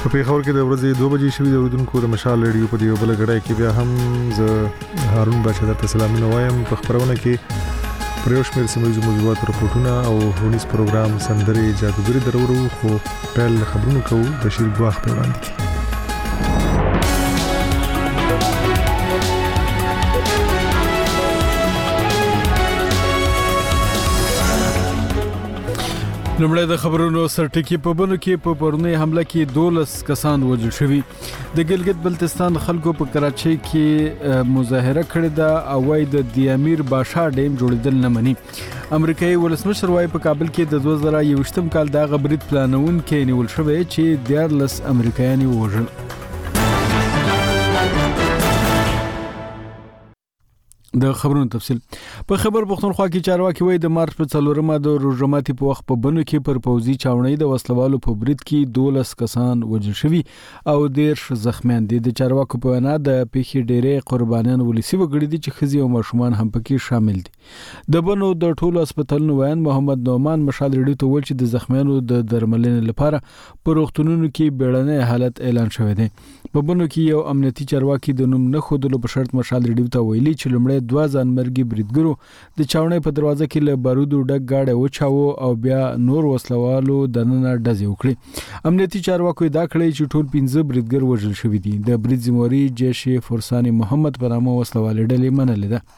په پیښور کې د ورځې 2 بجې شوې د اوریدونکو د مشال ریډیو په دیو بل غړای کې بیا هم ز هارون بچا درته سلامونه وایم. په خبرونه کې پریوش مې سیمه موضوعات رپورټونه او هونیس پروګرام سندري جادوګری درورو خو پیل خبرونه کوو. بشیر ګواخ په وړاندې کې لمړی د خبرونو سرټکی په بنو کې په پرونی حمله کې 12 کسان وژل شوي. د ګلګت بلتستان خلکو په کراچۍ کې مظاهره کړې ده او وايي د دیامیر باشا ډیم جوړیدل نه مني. امریکایي ولسمشر وايي په کابل کې د 2021 کال د غبرید پلانون کې نیول شوی چې 14 امریکایان وژل. د خبرونو تفصیل په خبر پښتونخوا کې چارواکي وایي د مارچ په 4مه د روزماتي په وخت په بنو کې پر پوزي چاونۍ د وسلوالو په برید کې 12 کسان وژل شوي او 10 زخمیان دي. د چارواکو په وینا د پیښې ډېرې قربانیان ولسی وګړي دي چې خزي او ماشومان هم پکې شامل دي. د بنو د ټولو هسپتالونو وایي محمد نومان مشال ریډیو ته ویل چې د زخمیانو د درملنې لپاره په روغتونونو کې بیړنی حالت اعلان شوی دی. په بنو کې یو امنیتي چارواکي د نوم نه خودلو په شرط مشال ریډیو ته ویلي چې لمړی 2 ځانمرګي بریدګرو د چاونۍ په دروازه کې له بارودو ډک گاډي وچاو او بیا نور وسلوالو دننه ډزې وکړي. امنیتي چارواکو دا کړی چې ټول 15 بریدګر وژل شوي دي. د برید ذمہواری جیش فرسان محمد په نامه وسلوال ډلې منلې ده.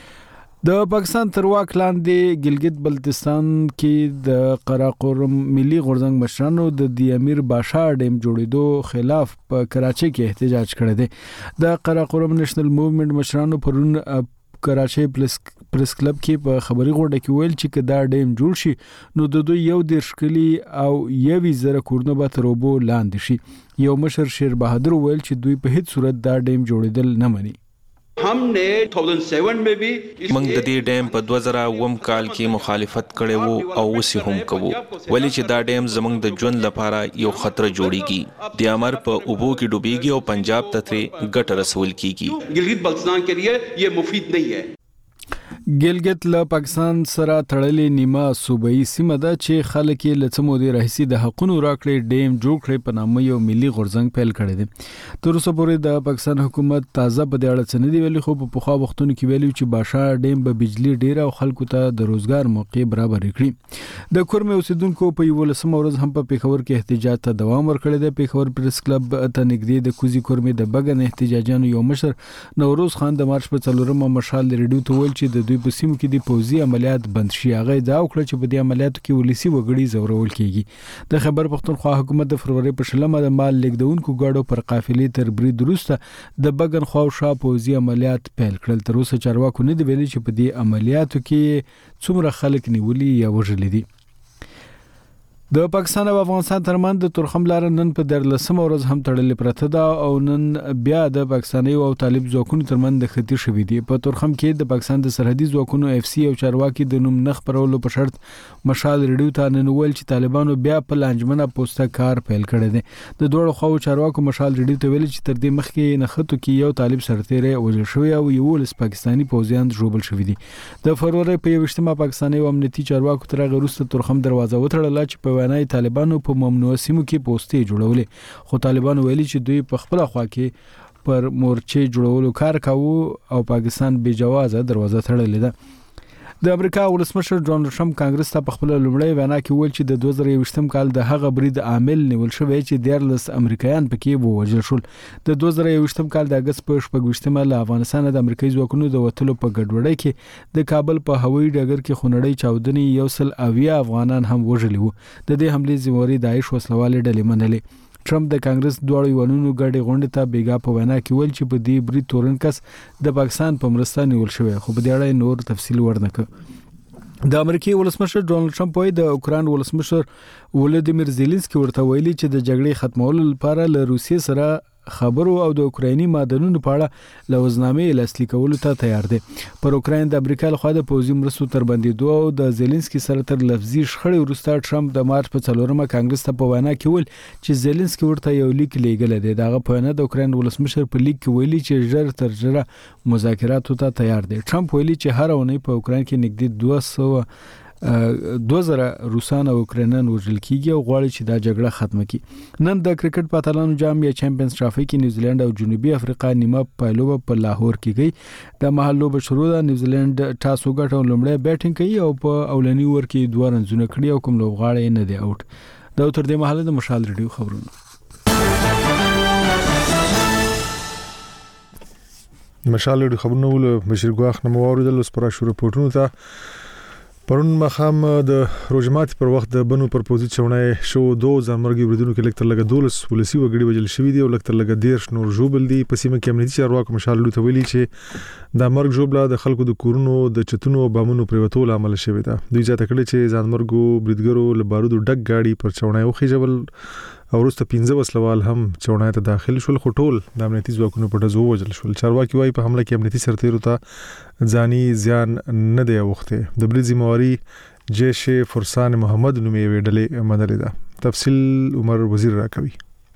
د پاکستان تر واک لاندې ګلګت بلتستان کې د قراقرم ملي غورځنګ مشرانو د دیامیر باشا ډیم جوړېدو خلاف په کراچۍ کې احتجاج کړی دی. د قراقرم نېشنل موومېنټ مشرانو پرون کراچۍ پریس کلب کې په خبري غونډه کې ویل چې دا ډیم جوړ شي نو د دوی یو د شکلی او یوي زره کورونه به تر اوبو لاندې شي. یو مشر شیر بهادر ویل چې دوی په هیڅ صورت دا ډیم جوړېدل نه مني. हमने 2007 में भी موږ د دې ډیم په 2001 کال کې مخالفت کړی وو او اوس هم کوو ولی چې دا ډیم زموږ د ژوند لپاره یو خطر جوړیږي. د امر په اوبو کې ډوبېږي او پنجاب ته ترې ګټه رسول کیږي. गिलगित बल्तिस्तान के लिए ये मुफीद नहीं है. ګلګت له پاکستان سره تړلې نیمه صوبایي سیمه ده چې خلک یې له څه مودې راهیسې د حقونو راکړې ډیم جوړ کړی په نامه یو ملي غورځنګ پیل کړی دی. تر اوسه پورې د پاکستان حکومت تازه په دې اړه څه نه دی ویلي خو په پخوا وختونو کې ویلي چې باشا ډیم به بجلی ډیر او خلکو ته د روزګار موقع برابر کړي. د کورمه اوسیدونکو په 11 ورځ هم په پیښور کې احتجاج ته دوام ورکړی دی. پیښور پریس کلب ته نږدې د کوزي کورمه د بګن احتجاجانو یو مشر نوروز خان د مارچ په 4مه مشال ریډیو ته ویل چې د دوی په سیمو کې د پوزي عملیات بند شي. هغه دا وکړه چې په دې عملیاتو کې ولسی وګړي زورول کیږي. د خبر پښتونخوا حکومت د فروری په شلمه د مال لیکدونکو ګاډو پر قافلې تر برید وروسته د بګن خواوشا پوزي عملیات پیل کړل. تر اوسه چارواکو نه دی ویلي چې په دې عملیاتو کې څومره خلک نیولي یا وژل دي. د پاکستان او افغانستان ترمن د تورخم لار نن په 13 ورځ هم تړلې پرته ده او نن بیا د پاکستاني او طالب ځواکونو ترمن د خطر شوې دي. په تورخم کې د پاکستان د سرحدي ځواکونو اف سی او چارواکي د نوم نخ پرولو په شرط مشال ریډیو ته نن ویل چې طالبانو بیا په لانجمنه پوسټه کار پیل کړی دی. د دوړو خو چارواکو مشال ریډیو ته ویل چې تر دې مخکې نخښتو کې یو طالب سرتیری وژل شوی او یو لس پاکستاني پوځیان ژوبل شوی دي. د فروری په 21مه پاکستاني او امنیتي چارواکو تر هغه وروسته تورخم دروازه وتړله چې په وینای طالبانو په ممنوع سیمو کې پوسټې جوړولې. خو طالبانو ویلي چې دوی په خپل خوا کې پر مورچې جوړولو کار کاوه او پاکستان بې جوازه دروازه تړلې ده. د امریکا ولسمشر ډونالد ټرمپ کانګرس ته په خپل لومړی وینا کې ویل چې د 2021 کال د هغه برید عامل نیول شوی چې 14 امریکایان پکې ووژل شول. د 2021 کال د اگست په 28مه له افغانستان د امریکایي ځواکونو د وټلو په ګډوډۍ کې د کابل په هوایي ډګر کې خونړۍ چاودنې یو سل اویا افغانان هم وژلي وو. د دې حملې ذمہواری داعش وسلوالې ډلې منلې. ټرمپ د کانګرس دوړو یوانونو ګډې غونډې ته بیګا په وینا کې ویل چې په دې برید تورن کس د پاکستان په مرسته نیول شوی خو په دې اړه نور تفصیل ورنکړ. د امریکای ولسمشر ډونالد ټرمپ وايي د اوکران ولسمشر ولادیمیر زيلنسکي ورته ویلي چې د جګړې ختمولو لپاره له روسیې سره خبرو او د اوکرایني معدنونو په اړه لوزنامې لاسلیک کولو ته تیار دي. پر اوکراین د امریکا لخوا د پوځي مرستو تر بندیدو او د زيلنسکي سره تر لفظي شخړې وروسته ټرمپ د مارچ په 4مه کانګرس ته په وینا کې ویل چې زيلنسکي ورته یو لیک لیږل دی. دغه په وینا د اوکراین ولسمشر په لیک کې ویلي چې ژر تر ژره مذاکراتو ته تیار دی. ټرمپ ویلي چې هر اونۍ په اوکراین کې نږدې 200 2000 روسان او اوکرانیان وژل کیږي او غواړي چې دا جګړه ختمه کړي. نن د کرکټ په اتلانو جام یا چمپیونز ټرافي کې نیوزیلند او جنوبي افریقا نیمه پایلوبه په لاهور کې گئی. د محل لوبه شروع ده. نیوزیلند ټاس وګټه او لومړی بیټینګ کوي او په اولنی اوور کې 2 رنونه کړي او کوم لوبغاړی نه دی اوټ. دا تر دې محل د مشال ریډیو خبرونه. مشال ریډیو خبرونه ول بشیر ګواخ نمو اوریدل اوس پر شروع پورتونو ته پرون مخام د روزمات پر وخت د بنو پر پوزیشن چونه شو 2000 مرګي بریدونو کې لکتر لګه 12 ولسی وګړي وجل شوې دي او لکتر لګه 13 نور جوبل دي په سیمه کې امنیتي چارواکو مشال ریډیو ته ویلي چې د مرګ جوبلا د خلکو د کورونو د چتونو بامونو پریوتول عمل شوی دا. دوی ځاته کړي چې ځان مرګو بریدګرو له بارودو ډک گاډي پر چونه او خېجبل او وروسته 15 وسلوال هم چونه ته داخل شول خو ټول د امنیتي ځواکونو په ډزو وژل شول. چارواکي وايي په حمله کې امنیتي سرتیرو ته ځاني زیان نه دی وخته. د بریدي مواري جیش فرسان محمد نومي ویډلې منلې ده. تفصیل عمر وزیر راکوي.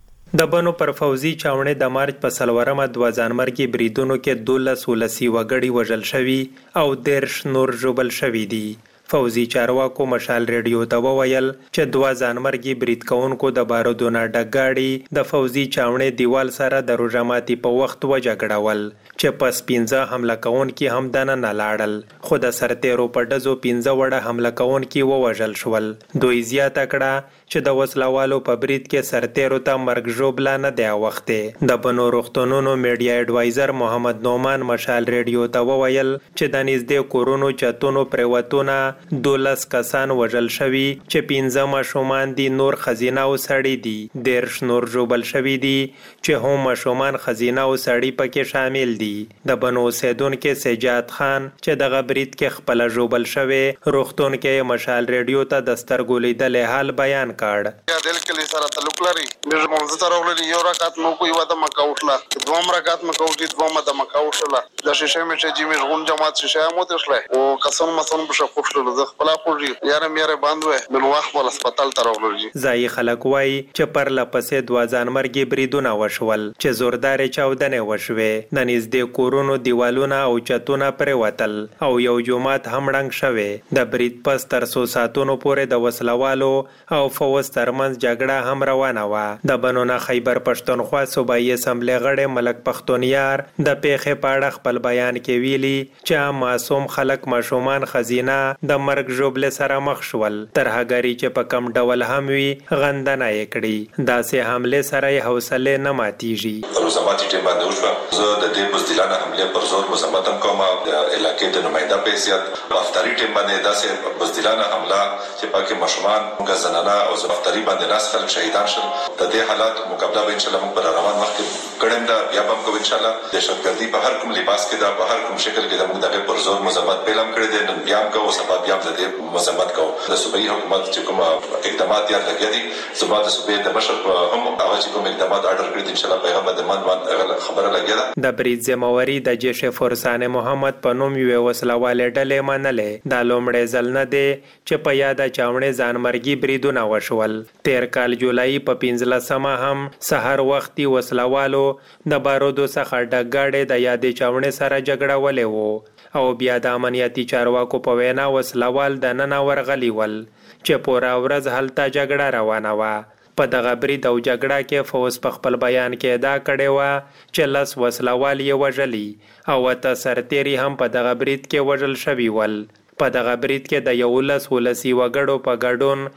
د بنو پر فوزي چاونه د مارچ په سلورمه 2 ځانمرګي بریدونو کې 12 ولسی وګړي وژل شوي او 13 نور جوبل شوي دي. فوزي چارواکو مشال ریډیو ته وویل چې 2 ځانمرګي برید کوونکو د بارودونه ډګاړي د فوزي چاونه دیوال سره د روزماتي په وخت وجګړول چې پس 15 حمله کوونکي هم دنه نه لاړل خو د سرتیرو په ډزو 15 وړه حمله کوونکي ووژل شول. دوی زیاته کړه چې د وسلوالو په برید کې سرتیرو ته مرګ ژوبلا نه دی وخته. د بنو روغتونونو میډیا اډوایزر محمد نومان مشال ریډیو ته وویل چې د نږدې کورونو چتونو پریوتونه 12 کسان وژل شوي چې 15 ماشومان دي نور خزینه او سړی دي. 13 نور جوبل شوي دي چې هم ماشومان خزینه او سړی پکې شامل دي. د بنو اوسیدونکو سجاد خان چې د غبرید کې خپل جوبل شوی روغتون کې مشال ریډیو ته د سترګو لیدل حال بیان کړ. دل کلی سره تعلق لري مې مونږ ته راغلي یو رکعت مو کوی وته مکه وټلا دوم رکعت مکه وټی دوم د مکه وټلا د شیشه مې چې جمی غون جماعت شیشه مو ته شله او قسم مسون بشه خوشلو د خپل پوری یاره مې باندې بل وخت ول هسپتال ته راغلي. ځای خلک وای چې پر لپسې 2 ځانمرګي بریدونه وشول چې زوردار چاودنه وشوي. د نږدې کورونو دیوالونه او چتونه پریوتل او یو جماعت هم رنګ شوی. د برید پس تر 100 ساعتونو پورې د وسلوالو او فوز ترمنځ جګړه هم روانه وه. د بنونه خیبر پښتونخوا صوبایي اسمبلی غړی ملک پښتونیار د پیښې په اړه خپل بیان کې ویلي چې معصوم خلک ماشومان خزینه د مرګ ژوبل سره مخ شول. ترهګری چې په کم ډول هم وي غندنه یې کړي. داسې حمله سره یې حوصله نه ماتیږي. روزماتي ټیم باندې وشو زه د دې بزدلانه حمله پر زور مزمت کوم د علاقې د نمائنده په حیثیت افطاری ټیم باندې داسې بزدلانه حمله چې پاکه مشمان غزنانه او افطاری باندې ناس خلک شهیدان شول. د دې حالات مقابله به ان شاء الله موږ پر روان وخت کړم دا بیا هم کوو ان شاء الله. دهشتګردي په هر کوم لباس کې دا په هر کوم شکل کې د موږ دغه پر زور مزمت پیلم کړی دی. نن بیا هم کوو سبا بیا هم د دې مزمت کوو. د صوبایي حکومت چې کوم اقدامات یې لګیا دي صوبا د صوبې د مشر هم هغه چې کوم اقدامات اډر کړی دي ان شاء الله پیغام د من خبره لګیا ده. د برید ذمہواری د جیش فرسان محمد په نوم یو وسلواله ډلې منلې. دا لومړی ځل نه دی چې په یاد چاونه ځانمرګي بریدونه وشول. 13 کال جولای په 15مه هم سحر وختي وسلوالو د بارودو څخه ډګاړې د یادې چاونه سره جګړه ولې وو او بیا د امنیتي چارواکو په وینا وسلوال د نن ورغلی ول چې پورا ورځ هلته جګړه روانه وه. په دغه برید او جګړه کې فوز په خپل بیان کې ادا کړی و چې 10 وسلوال یې وژلي او 8 سرتیري هم په دغه برید کې وژل شوي ول. په دغه برید کې د 11 ولسی وګړو په ګډون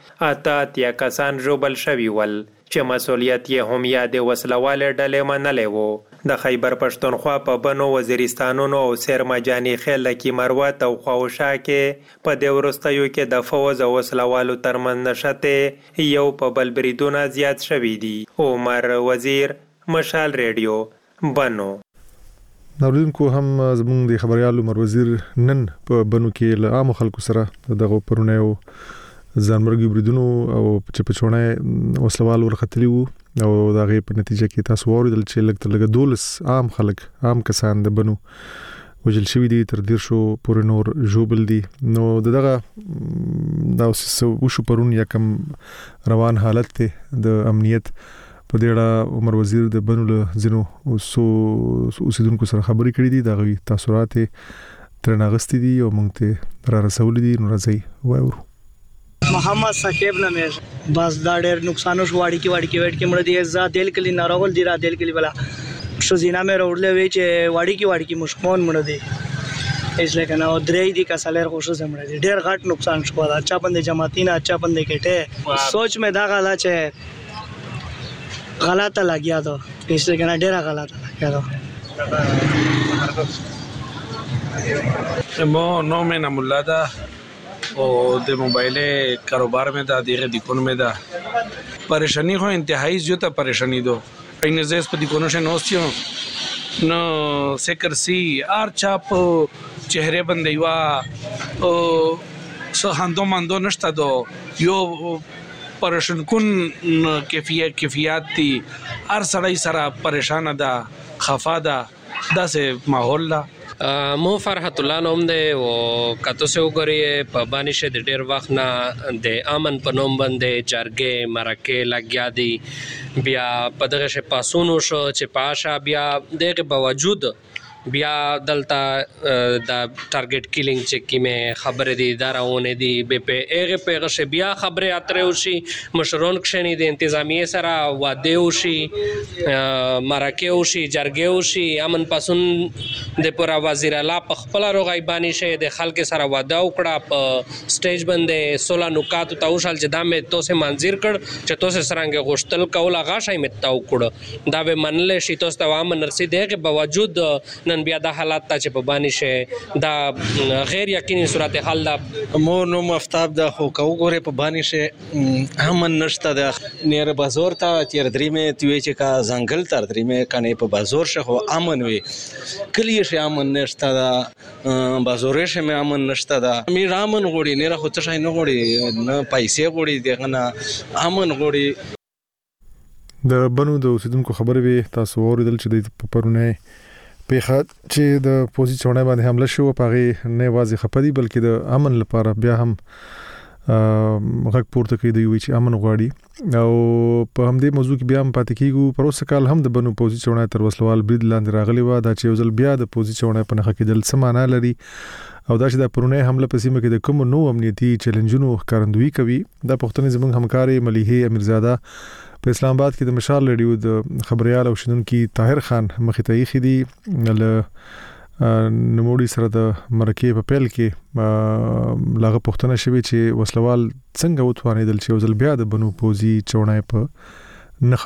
8 کسان ژوبل شوي ول چې مسؤلیت یې هم یادې وسلواله ډلې منلې وو. د خیبر پښتونخوا په بنو وزیرستانونو او سرمجاني خیل کې مروت او خواوشا کې په د ورستیو کې د فوز او وسلوالو ترمن نشته یو په بل بریدونه زیات شوي دي. عمر وزیر مشال ریډیو بنو. نوریدونکو هم زموږ د خبريال عمر وزیر نن په بنو کې له عام خلکو سره دغه پرونیو ځانمرګي بریدونو او چې په چونه وسلوال ورختلی وو او دغه په نتیجه کې تاسو اوریدل چې لکه 12 عام خلک عام کسان د بنو وجل شوی دي تر 10 شو پورې نور جوبل دي. نو دغه دا وشو پرون یکم روان حالت ته د امنیت په دې اړه عمر وزیر د بنو له زینو اوسیدونکو سره خبرې کړې دي. دغه تاثیرات ترنه غستی دي او مونږ ته را رسول دي. نو راځي وایو محمد ثقيب نامه بس دا ډېر نقصان شو واړی کې ویټ کې مړ دي ز دل کلی ناراول دي را دل کلی بلا شو زینا مې روړلې وی چې واړی کې مشکون مړ دي اس لیکن او درې دي کا سالر خوشو سمړ دي ډېر غټ نقصان شو دا اچھا بندې جماعتینا اچھا بندې کېټه سوچ مې دا غلا چې غلطه لګیا دو اس لیکن ډېر غلطه لګیا دو. مو نو مې نام الله دا او د موبایل کاروبار میں دا دیغه دیکون میں دا پریشانی ہو انتہائی زیادہ پریشانی دو این زیس په دیکونو شه نوستیو نو سکرسی ار چاپ چهره بندیوا او سو هندو مندو نشتا دو یو پریشان کن کیفیت تی ار سړی سره پریشان ده خفا ده داسې ماحول ده. مو فرحت الله نوم دی او کتو سه وګورئ په باندې د ډیر وخت نه د امن په نوم باندې جرګې مرکه لګیا دي بیا په دغه شه پاسونو شو چې پاشا بیا دغه باوجود بیا دلته د ټارګټ کیلینګ چې کیمه خبره دي دراونه دي به په هغه پیغه شه بیا خبره اتره وشي مشرون کښنی د انتظامیه سره واده وشي مرکه وشي جرګه وشي امن پاسون د پورا وزیر اعلی په خپل روغایبانی شه د خلک سره واده وکړه په سټیج باندې 16 نکات ته وشل چې دا مې توسه منظور کړ چې توسه سرنګ غوښتل کول غاښای مې تا وکړه دا به منل شي توسه ته امن نرسي دغه باوجود نن بیا دا حالات ته چې په باندې شه دا غیر یقیني صورت حال دا مو نو مفتاب دا خو کو ګوره په باندې شه امن نشته د نیر بازار ته تیر درې مې توی چې کا ځنګل تر درې مې کنه په بازار شه خو امن وي کلی شه امن نشته دا بازار شه مې امن نشته دا مې رامن غوړي نه خو ته شای نه غوړي نه پیسې غوړي دغه نه امن غوړي. د بنو د اوسیدونکو خبرې وي تاسو اوریدل چې د پرونه پیښه چې د پوزي چونه باندې حمله شو پغه نه واضح خپدي بلکې د امن لپاره بیا هم غږ پورته کوي دی چې امن غواړي او په همدې موضوع کې بیا هم پاتې کیږو پر اوسه کال هم د بنو پوزي چونه تر وسلوال برید لاندې راغلی و دا چې ځل بیا د پوزي چونه په نخ کې دل سمانه لري او دا چې د پرونه حمله په سیمه کې د کوم نو امنیتي چیلنجونو ښکارندوی کوي دا پښتون زموږ همکاري مليحه امیرزاده په اسلام آباد کې د مشال ریډیو د خبريال او شنونکي طاهر خان مخیتای خدي ل نموړي سره د مرکه په پیل کې لاغه پښتنه شوی چې وسلوال څنګه وتوانیدل چې وزل بیا د بنو پوزي چونای په نخ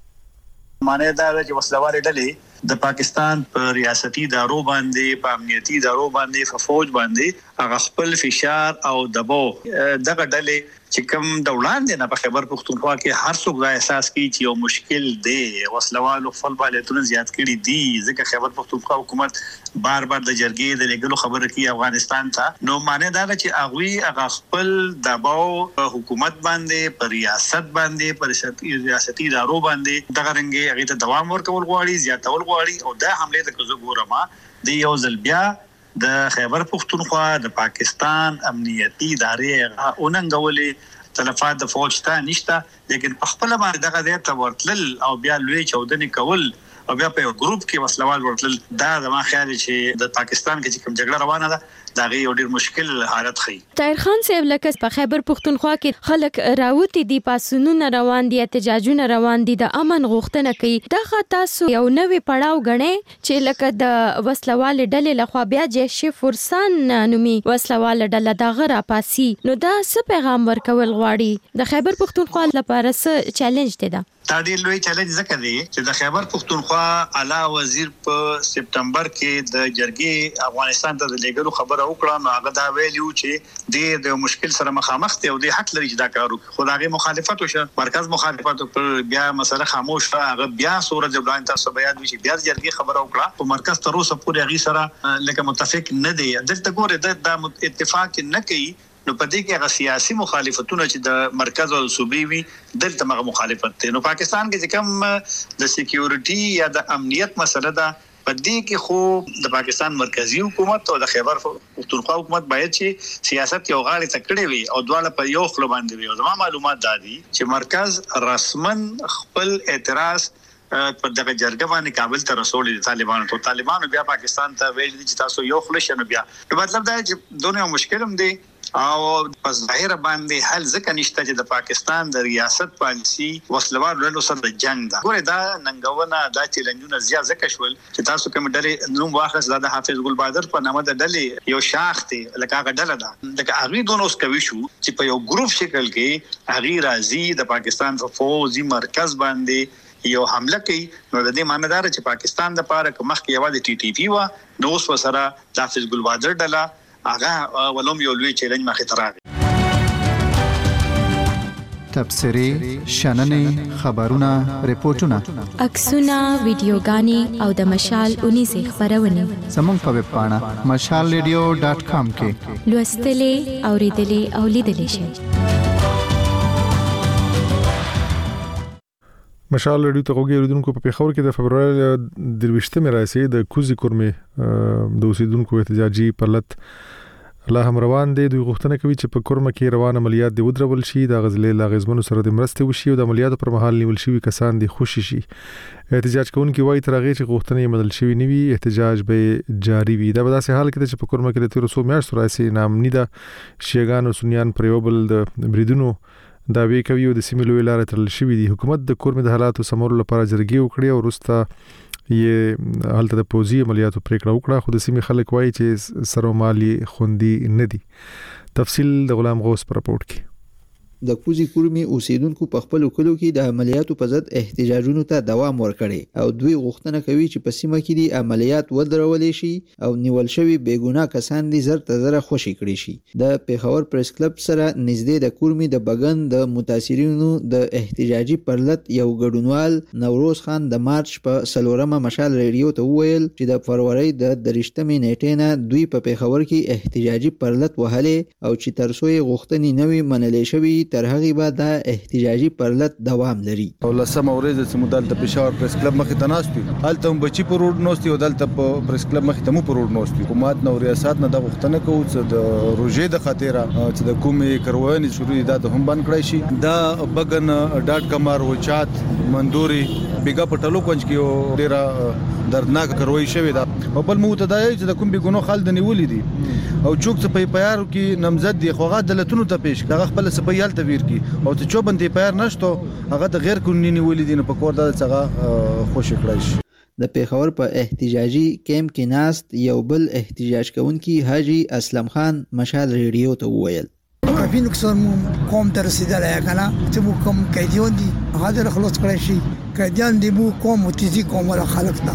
کړی معنی دا چې وسلوال ډلې د پاکستان په ریاستي ادارو باندې په امنیتي ادارو باندې په فوج باندې هغه خپل فشار او دباو دغه ډلې چې کوم د وړاندې نه په خیبر پختونخوا کې هر څوک دا احساس کوي چې یو مشکل دی وسلوالو خپل فعالیتونه زیات کړي دي ځکه خیبر پختونخوا حکومت بار د جرګې د لګلو خبره کوي افغانستان ته نو معنی دا چې هغه خپل دباو حکومت باندې پر ریاست باندې پر ریاستي ادارو باندې دغه رنګ هغه ته دوام ورکول غواړي زیاتول غواړي او دا حمله د کوزو ګورما دی یو ځل بیا د خیبر پختونخوا د پاکستان امنیتي ادارې اوننګولې تلفات د فوج ته نشته لیکن په خپل باندې دغه ځای ته ورتل او بیا لوی چودنې کول او بیا په ګروپ کې وسلوال ورتل دا زما خیال چې د پاکستان کې کوم جګړه روانه ده دا یو ډیر مشکل حالت خي. طاهر خان صاحب لکه په خیبر پختونخوا کې خلک راوتی دي پاسونو روان دي احتجاجونه روان دي د امن غوښتنه کوي دا تاسو یو نوې پړاو غنئ چې لکه د وسلوال ډلې لخوا بیا جيش فرسان نومي وسلوال ډله دا غره پاسي نو دا څه پیغام ورکول غواړي د خیبر پختونخوا لپاره څه چیلنج دی دا ډېر لوی چیلنج ځکه دی چې د خیبر پختونخوا اعلی وزیر په سپتمبر کې د جرګې افغانستان ته د لګلو خبره وکړه نو هغه دا ویلو چې د مشکل سره مخامخ دی او د حق لري چې دا کار وکړي خو هغه مخالفت وشه مرکز مخالفت پر بیا مسله خاموش هغه بیا صورت جبران تاسو بیان وشي بیا جرګې خبره وکړه او مرکز تر اوسه پورې هغه سره لکه متفق نه دی دلته ګوره د اتفاق نه کوي نو په دې کې هغه سیاسي مخالفتونه چې د مرکز او صوبې وي دلته هغه مخالفت دی نو پاکستان کې کوم د سکیورټي یا د امنیت مسله ده په دې کې خو د پاکستان مرکزی حکومت او د خیبر پختونخوا حکومت باید چې سیاست یو غاړه تکړه وي او دواړه په یو خپل باندې وي او زموږ معلومات دادي چې مرکز رسمن خپل اعتراض په دغه جرګه باندې کابل ته رسول دي طالبانو بیا پاکستان ته ویل دي چې تاسو یو خلشنه بیا مطلب دا چې دونه مشکل هم دي او په ظاهر باندې حل ځکه نشته چې د پاکستان د ریاست پالیسی وسلوار له سره د جنگ ده ګوره دا ننګونه دا چیلنجونه زیات ځکه شول چې تاسو کوم ډلې نوم واخص د حافظ ګل بادر په نامه د ډلې یو شاخ دی لکه هغه ډله ده د هغه دونو سکوي شو چې په یو ګروپ شکل کې هغه راځي د پاکستان په فوزي مرکز باندې یو حمله کوي نو د دې معنی دا چې پاکستان د پاره مخکې یوازې ټي ټي پی و نو اوس وسره د حافظ ګل بادر ډله هغه ولوم یو لوی چیلنج مخې ته راغی تبصرې شننې خبرونه ریپورتونه عکسونه ویډیوګانې او د مشال 19 خبرونه زموږ په ویب پاڼه mashalradio.com کې لوستلې اوریدلې او لیدلې شئ. مشال رادیو ته وګورئ اوریدونکو په پیښور کې د فبرवरी 23 راځي د کوزي کورمې د اوسیدونکو احتجاجي پرلط الله هم روان دي دوی غوښتنه کوي چې په کورمه کې روان عملیات دی ودرول شي د غزلې لاغزمنو سره د مرستې وشي او د عملیاتو پر مهال نیول شوی کسان دي خوشي شي. احتجاج کوونکي وایي تر هغه چې غوښتنه یې بدل شوی نیوي احتجاج به جاری وي. دا به داسې حال کې چې په کورمه کې د 300 میاشتو راځي نامنی د شیعاګانو سنیان پر یو بل د بریدونو دا وی کوي او د سیمې لوی لارې ترل شوې دي. حکومت د کورمې د حالاتو سمولو لپاره جرګې وکړي او وروسته یې حالت د پوزي عملیاتو پریکړه وکړه خو د سیمې خلک وایي چې سرومالي خوندي نه دي. تفصیل د غلام غوث پر راپورټ کې. د کوزي کورمي اوسیدونکو په خپل کلو کې د عملیاتو په ضد احتجاجونو ته دوام ورکړي او دوی غوښتنه کوي چې په سیمه کې د عملیات ودرول شي او نیول شوی بیګناه کسان دي زر ته زر خوشي کړي شي. د پیښور پریس کلب سره نږدې د کورمي د بغن د متاثرینو د احتجاجي پرلط یو ګډونوال نوروز خان د مارچ په سلورمه مشال ریډیو ته وویل چې د فروری د 23مې نیټې نه دوی په پیښور کې احتجاجي پرلط وهلې او چې ترڅو یې غوښتنې نوي منلې شوی تر هغه بعد د احتجاجي پرلط دوام لري. او لسمه ورځ چې مودال د پېښور پریس کلب مخې ته ناستو هلته هم بچي پر روډ نوستي او دلته په پریس کلب مخې ته مو پر روډ نوستي. حکومت نو ریاست نه د غوښتنه کوي چې د روزې د خاطر چې د کومې کروانې شروع د هم بند کړی شي. دا بغن ډاټ کمر وچات مندوري بیګا پټلو کونج کې ډیره دردناک کروي شوی دا او بل مو ته دا چې د کوم بیګونو خال د نیولې دي او چوک څه په پیار کې نمزد دی خو هغه دلتونو ته پیش هغه خپل سپیال تغیر کی او ته چوبندې پیار نشته هغه د غیر قانوني نیولې دي نه په کور د څنګه خوشی کړی شي. د پیښور په احتجاجي کیمپ کې ناست یو بل احتجاج کوونکی حاجی اسلم خان مشال ریډیو ته وویل کافي نقصان قوم ته رسیدلی کنه چې مو کوم قیدیان دي هغه د خلاص کړی شي. قیدیان دی مو قوم متیزی قوم ولا خلق تا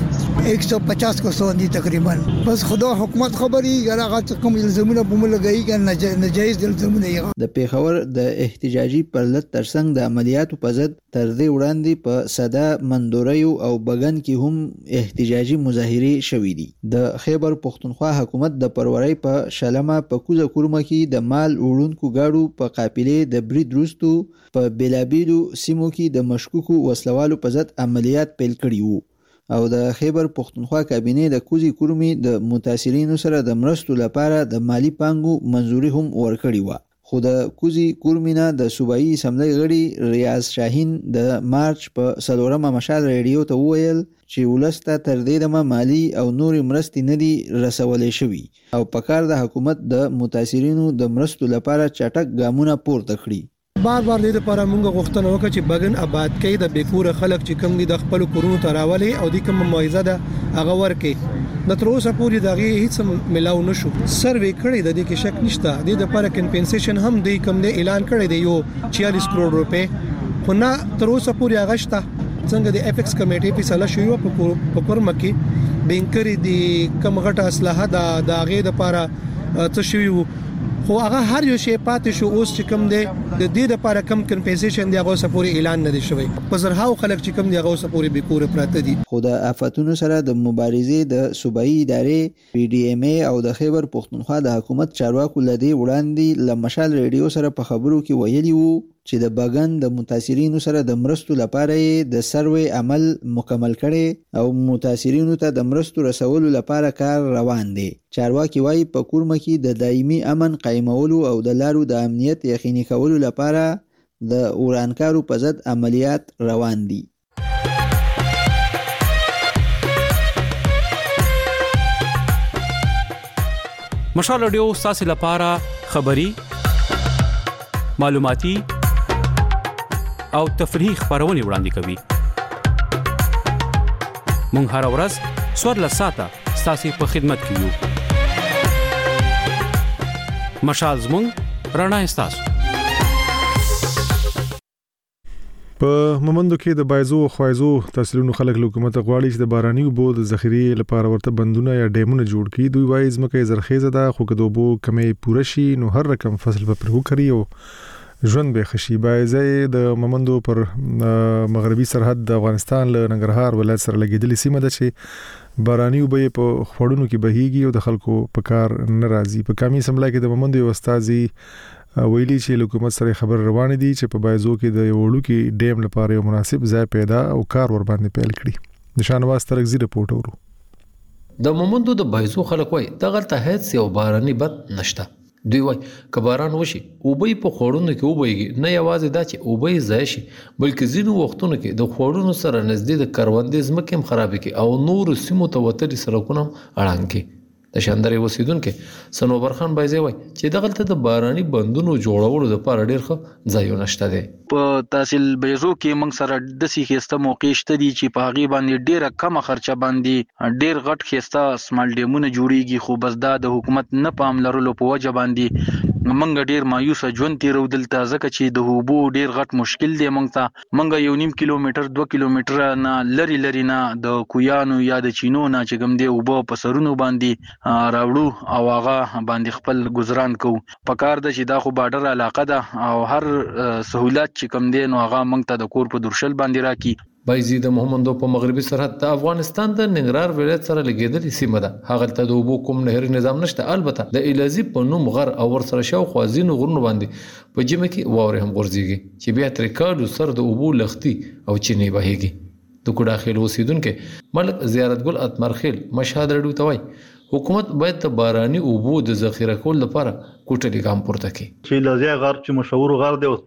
150 کسان دي تقریبا بس خدا حکومت خبري هغه کوم الزامونه بوم لګي کنه ناجایز الزامونه. د پیښور د احتجاجي پرلط ترڅنګ د عملیاتو په ضد تر دې وړاندې په صدا مندوریو او بغن کې هم احتجاجي مظاهرې شوې دي. د خیبر پښتونخوا حکومت د فروری په شلمه په کوزه کورمه کې د مال وړونکو گاډو په قافلې د برید وروستو په بیلابیلو سیمو کې د مشکوکو وسلوالو په ضد عملیات پیل کړي وو او د خیبر پښتونخوا کابینې د کوزي کورمي د متاثرینو سره د مرستو لپاره د مالی پانګو منزوري هم ورکړي و. خو د کوزي کورمینه د صوبایي اسمبلی غړي ریاض شاهین د مارچ په سلورمه مشال ریډیو ته وویل چې ولسته تر دې دمه مالی او نور مرستې نه دي رسولې شوی او پکار د حکومت د متاثرینو د مرستو لپاره چټک ګامونه پورته کړي. بار دې لپاره موږ غوښتنه وکړه چې بغن آباد کې د بیکور خلک چې کم دي د خپل کورونو ته راولي او د کوم موعظه ده هغه ورکړي. د تر اوسه پورې دغه هیڅ ملاو نشو. سروې کړي د دې کې شک نشته د لپاره کمپنسیشن هم د کوم دی اعلان کړي دی یو 46 کروڑ روپے خو نه تر اوسه پورې هغه شته. څنګه د اپیکس کمیټې فیصله شوی په کورمه کې بینکري دی کم غټه اسلحه د هغه لپاره څه شوی خو هغه هر یو شی پاتې شو. اوس چې کم دی د دې لپاره کم کمپنسیشن دی هغه سپوري اعلان نه دی شوی. په زرهاو خلک چې کم دی هغه سپوري بیکور پراته دي. خو د آفاتونو سره د مبارزې د صوبایي ادارې پی ډی ام ای او د خیبر پښتونخوا د حکومت چارواکو لدی وړاندې ل مشال ریډیو سره په خبرو کې ویلي وو چې د بغن د متاثرینو سره د مرستو لپاره د سروې عمل مکمل کړي او متاثرینو ته د مرستو رسولو لپاره کار روان دی. چارواکي وايي په کورمه کې د دایمي امن قائمولو او د لارو د امنیت یقیني کولو لپاره د اورانکارو په ضد عملیات روان دي. مشال رادیو تاسو لپاره خبري معلوماتي او تفریحي خبرونه وړاندې کوي. مونږ هر ورځ سوار له ساته تاسو په خدمت کې یو. مشال زموږ رڼا تاسو په مومندو کې د بایزو او خوایزو تحصیلونو خلک حکومت غواړي چې د باراني اوبو د ذخیره لپاره ورته بندونه یا ډیمونه جوړ کړي. دوی وايي ځمکه زرخیزه ده خو که د اوبو کمې پوره شي نو هر رقم فصل به پرې وکړي او ژوند به خشي. بایزه د مومندو پر مغربي سرحد د افغانستان له ننګرهار ولایت سره لګیدلې سیمه ده چې باراني اوبه په خړونو کې بهيږي او د خلکو په کار ناراضي. په کمی سملای کې د مومندو یو استاذي ویلي چې حکومت سره خبر روان دي چې په بایزو کې د وړو کې ډیم لپاره یو مناسب ځای پیدا او کار ور باندې پیل کړي. نشانواز ترغزي رپورټ ورو. د مومندو د بایزو خلک وای دغه ته هیڅ یو باراني بد نشته. دوی وای که باران وشي اوبې په خوړونو کې وبېږي نه یوازې دا چې اوبې ضایع شي بلکې ځینو وختونو کې د خوړونو سره نږدې د کروندې ځمکې هم خراب کړي او نور سیمو ته وتلي سړکونه هم اړان کړي. د شاندرې اوسیدونکو سنوبر خان بایزه وای چې دغه ته د باراني بندونو جوړولو لپاره ډېر ښه ځایونه شته دي. په تحصیل بایزو کې موږ سره د سیخسته موقع شته دي چې په هغه باندې ډېره کم خرچه باندې ډېر غټ خسته سمال ډیمونه جوړیږي خو بس دا د حکومت نه پام لرلو په وجه باندې موږ ډېر مایوس ژوند تیرو دلته ځکه چې د اوبو ډېر غټ مشکل دی. موږ یو نیم کیلومتر 2 کیلومتر نه لری نه د کویانو یا د چینو نه چې کوم دی اوبو په سرونو باندې راوړو او هغه باندې خپل گزاران کوو. په کار د چې دا خو بارډر علاقه ده او هر سہولت چې کوم دی نو هغه موږ ته د کور په درشل باندې راکی. بایزي د محمدو په مغربي سرحد د افغانستان د ننګرهار ولایت سره لګیدلې سیمه ده. هغه ته د اوبو کوم نهري نظام نشته. البته د الازي په نوم غر او ور سره شاو خوازینو غرونو باندې په جمع کې واورې هم غورځيږي چې بیا تر کالو سر د اوبو لختي او چینه بهيږي. د کوډاخیل اوسیدونکو ملک زیارت ګل اتمرخیل مشهد رډو توای حکومت باید د باراني اوبو د ذخیره کول لپاره کوټلې ګام پورته کړي. چې لږه غر چې مشهور غر دی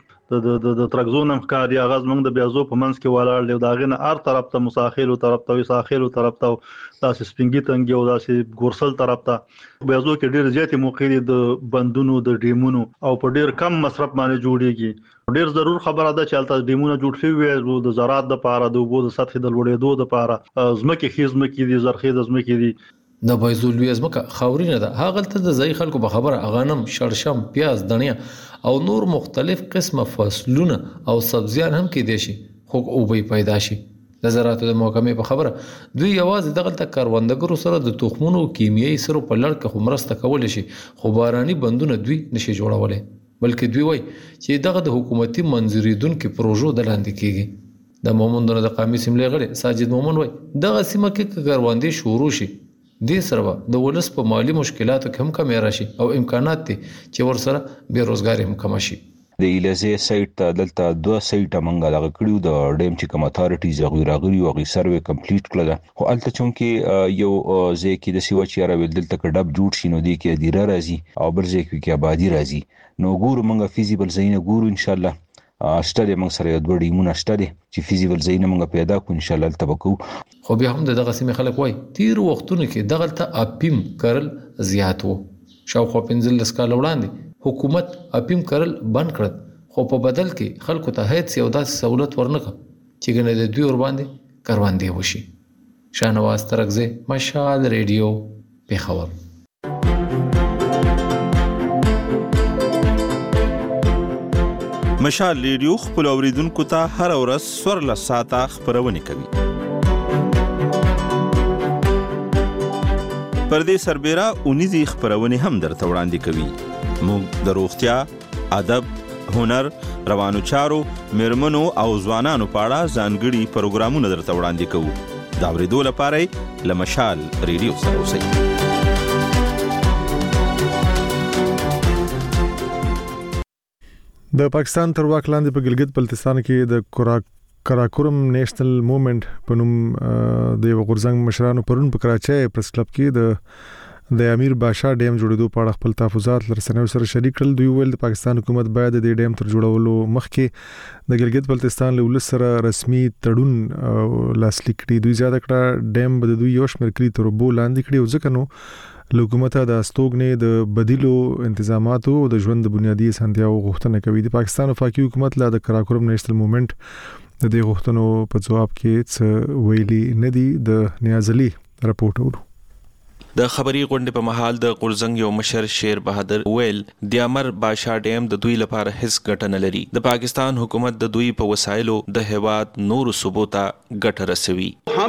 د ترکزون هم کار دی اغاز موږ د بیازو په منځ کې ولاړ دی دا غنه هر طرف ته مساخیل او طرف ته ساحل او طرف ته داسې سپینګی تنګي او داسې ګورسل طرف ته بیازو کې ډیر زیاتې موقع دي د بندونو د ډیمونو او په ډیر کم مصرف باندې جوړیږي. ډیر ضرور خبره ده چې البته ډیمونه جوړ شوی وي د زراعت لپاره د اوبو د سطح د لوړېدو لپاره ځمکې خېزمکې دي زرخیز ځمکې دي. د بایزو لوی ځمکه خاورینه ده. هغه ته د ځای خلکو په خبره اغانم شړشم پیاز دنیا او نور مختلف قسمه فصلونه او سبزیان هم کې دي شي خو اوبې پیدا شي. د زراعت د محکمې په خبره دوی یوازې دغه کاروندګرو سره د تخمونو کیمیاوي سره په لړ کې مرسته کول شي خو باراني بندونه دوی نشي جوړولای بلکې دوی وای چې دغه د حکومتي منځریدونکو پروژو د لاندې کیږي. د مومندونو د قومي سیملې غړي ساجد مومن وای دغه سیمه کې کاروندې شروع شي دې سره د ولس په مالی مشکلاتو کې هم کمی راشي او امکانات دي چې ورسره بیروزګاری هم کم شي. د ایلزه سایت ته دلته 2 سایت منګه لغه کړیو د ډیم چې کوم اتارټیز غوړاغړي او غي سروې کمپلیټ کړل خو الته چونکې یو ځکه د سیوا چیرې ول دلته کډب جوړ شینو دی کې ډیره راځي او بل ځکه کې آبادی راځي نو ګورو منګه فیزیبل زینه ګورو ان شاء الله اشتره موږ سره د وړي مون اشتره چې فیزیبل زینه موږ پیدا کو ان شاء الله تبکو. خو بیا هم دغه سیمه خلک وای تیر وختونه کې دغه ته اپیم کرل زیات وو. شاوخوا 15 کال وړاندې حکومت اپیم کرل بند کړ خو په بدل کې خلکو ته هیڅ یو داسې سہولت ورنکړه چې ګنې د دوی ور باندې کاروندې وشي. شاهنواز ترغزه مشال ریډیو پیښور. مشال ریډیو خپل اوریدونکو ته هر ورځ سور له ساعته خبرونه کوي. پر دې سربېره اونیزي خبرونه هم درته وړاندې کوي. موږ د روغتیا، ادب، هنر، روانو چارو، میرمنو او ځوانانو په اړه ځانګړي پروګرامونه درته وړاندې کوو. دا ورېدو لپاره له مشال ریډیو سره اوسئ. د پاکستان تر واک لاندې په ګلګت بلتستان کې د کراکورم نیشنل موومېنټ په نوم د غورځنګ مشرانو پرون په کراچۍ پریس کلب کې د امیر بادشاه ډیم جوړېدو په اړه خپل تحفظات لرسنوي سره شریک کړل. دوی ویل د پاکستان حکومت باید د ډیم تر جوړولو مخکې د ګلګت بلتستان له ولس سره رسمي تړون لاسلیک کړي. دوی زیاته کړه ډیم به د دوی یو شمېر کلی تر اوبو لاندې کړي او ځکه نو حکومت د استوګنې د بدیلو انتظاماتو او د ژوند بنیادی اسانتیاو غوښتنه کوي. د پاکستان وفاقي حکومت لا د کراکورم نېشنل موومېنټ د دې غوښتنو په جواب کې څه ویلي نه دي. د نیاز علي راپورټ ورو. د خبري غونډې په محل د قرزنګ یو مشر شیر بهادر ویل د امر بادشاہ ډیم د دوی لپاره هیڅ ګټه نه لري. د پاکستان حکومت د دوی په وسایلو د هواد نور صوبو ته ګټه رسوي.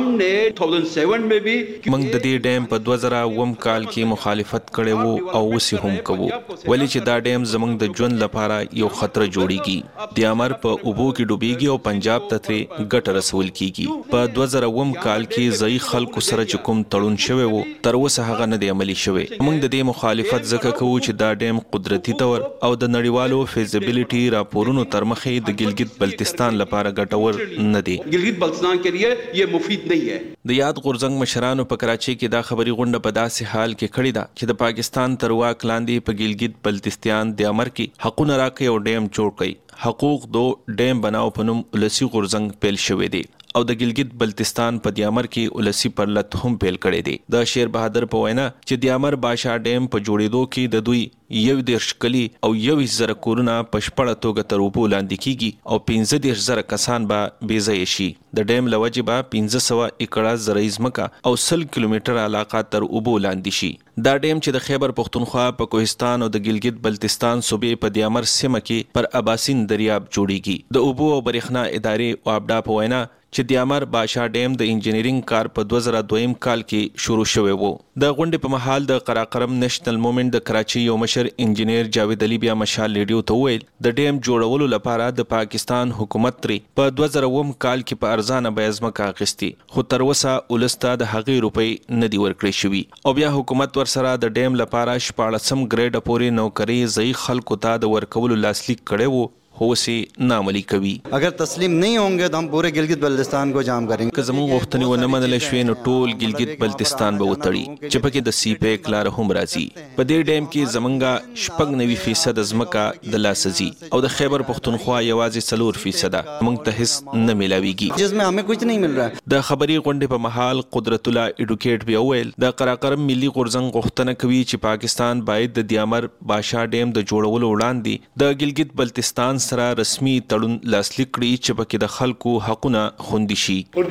موږ د دې ډیم په 2001 کال کې مخالفت کړې وو او اوس هم کوو ولی چې دا ډیم زموږ د ژوند لپاره یو خطر جوړیږي. د امر په اوبو کې ډوبېږي او پنجاب ته ترې ګټه رسول کیږي. په 2001 کال کې ځای خلکو سره چې کوم تړون شوی وو تر اوسه هغه نه دی عملی شوی. موږ د دې مخالفت ځکه کوو چې دا ډیم قدرتي تور او د نړیوالو فیزیبিলিټي راپورونو تر مخې د ګلګت بلتستان لپاره ګټور نه دی. ګلګت بلتستان کې یې مفید نه دی. د یاد قرزنګ مشرانو په کراچي کې دا خبري غونډه په داسې حال کې کړې ده چې د پاکستان تر واک لاندې په ګلګت بلتستان د امر کې حقونه راکړي او ډیم جوړ کړي. حقوق دو ډیم بناو په نوم ولسی قرزنګ پیل شوې دي او د ګلګت بلتستان په دیامر کې ولسی پرلط هم پیل کړي دي. د شیر بهادر په وینا چې دیامر بادشاہ ډیم په جوړېدو کې د دوی 1.5 کلی او 1.0 کورونه په شپړه توګه تر اوبو لاندې کیږي او 15,000 کسان به بې ځای شي. د ډیم لوجه به 1500 ایکړه زرعي ځمکه او 100 کیلومتر علاقه تر اوبو لاندې شي. دا ډیم چې د خیبر پختونخوا په کوهستان او د ګلګت بلتستان صوبې په دیامر سیمه کې پر اباسین دریاب جوړیږي. د اوبو او برېښنا ادارې او ابډا په وینا چې د امر بادشاہ ډیم د انجینرینګ کار په 2002 کال کې شروع شوی وو. د غونډې په محل د قراقرم نېشنل موومېنټ د کراچي یو مشر انجینیر جاوید علي بیا مشال ریډیو ته ویل د ډیم جوړولو لپاره د پاکستان حکومت تری په 2001 کال کې په ارزانه بیه ځمکه اخیستي خو تر اوسه ولسته د هغې روپۍ نه دی ورکړې شوي او بیا حکومت ورسره د ډیم لپاره 14 ګریډ پورې نوکری ځای خلکو ته د ورکولو لاسلیک کړی وو خو سے ناملی کوي. اگر تسلیم نہیں ہوں گے تو ہم پورے گلگت بلتستان کو جام کریں گے. که زموږ غوښتنې ونه منل شوې نو ټول ګلګت بلتستان به وتړي چې پکې د سی پیک لار هم راځي. په دې ډیم کې زمونږه 96% ځمکه د لاسه ځي او د خیبر پختونخوا یوازې 4% موږ ته هیڅ نه ملاويږي جس میں ہمیں کچھ نہیں مل رہا. د خبري غونډې په محل قدرت الله اډوکیټ بیا ویل د قراقرم ملي غورځنګ غوښتنه کوي چې پاکستان باید د دیامر بادشاہ ډیم د جوړولو وړاندې د ګلګت بلتستان سره رسمي تړون لاسلیک کړي چې پکې د خلکو حقونه خوندي شي. چا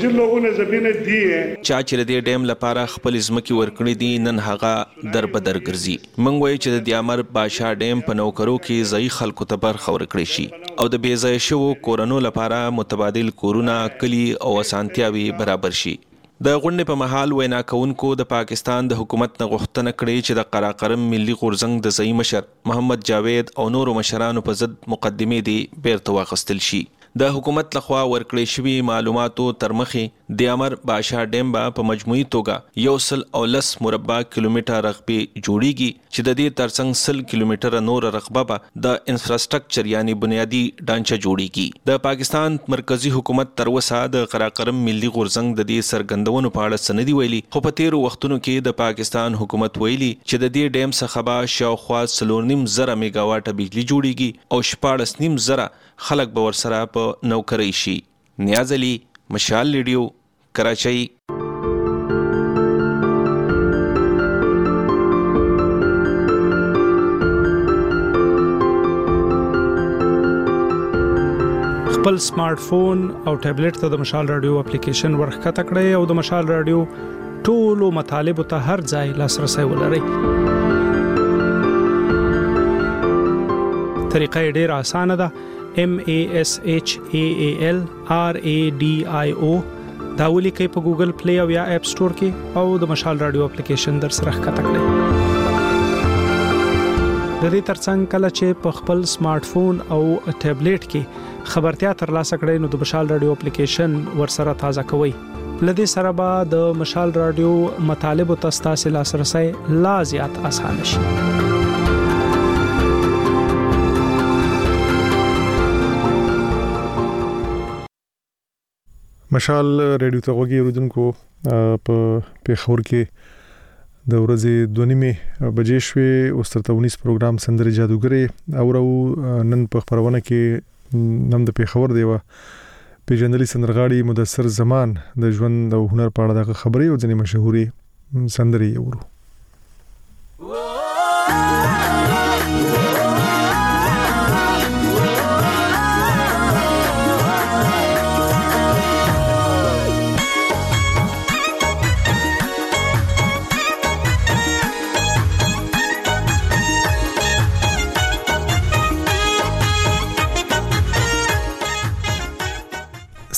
چې د دې ډیم لپاره خپل ځمکې ورکړي دي نن هغه در بدر ګرځي. موږ وایو چې د دیامر بادشاہ ډیم په نوکرو کې ځای خلکو ته برخه ورکړي شي او د بې ځای شوو کورونو لپاره متبادل کورونه کلی او اسانتیاوي برابر شي. د غونډې په محل وینا کوونکو د پاکستان د حکومت نه غوښتنه کړې چې د قراقرم ملي غورځنګ د ځای مشر محمد جاوید او نورو مشرانو په ضد مقدمې دي بیرته واخیستل شي. د حکومت لخوا ورکړې شوي معلوماتو تر مخې د امر بادشاہ ډیم په مجموعي توګه 110 مربع کیلومتر رقبه جوړیږي چې د دې ترڅنګ 100 کیلومتر نور رقبه به د انفراستراکچر یعنی بنیادی ډانچه جوړیږي. د پاکستان مرکزی حکومت تر اوسه د قراقرم ملي غورځنګ د دې سرګندونو په اړه سندي ویلي خو په تیرو وختونو کې د پاکستان حکومت ویلي چې د دې ډیم څخه به شاوخوا 3.5 میگاواټه بجلی جوړیږي او 14.5 خلک به ورسره په نوکرۍ شي. نیاز علي مشال ریډیو کراچۍ. خپل سمارټ فون او ټابلیټ ته د مشال رادیو اپلیکیشن ورخکته کړئ او د مشال رادیو ټولو مطالب ته هر ځای لاسرسي ولرئ. طریقه ډېره اسانه ده. MASHAAL RADIO دا ولیکئ په ګوګل پلی او یا اپ سٹور کې او د مشال رادیو اپلیکیشن در سره ښکته کړئ. د دې ترڅنګ کله چې په خپل سمارټ فون او ټابلیټ کې خبرتیا ترلاسه کړئ نو د مشال رادیو اپلیکیشن ور سره تازه کوئ. لدې سره به د مشال رادیو مطالب او تاسو لاسرسي لا زیات اسانه شي. مشال ریډیو ته غوږی اوریدونکو په پیښور کې د ورځې 2:30 بجې شوې او 19 پروګرام سندري جادوګري او نن په خبرونه کې نن د پیښور دیوه پیژندلي سندرغاړي مدثر زمان د ژوند او هنر په اړه د خبرې او ځینې مشهوري سندري ورو.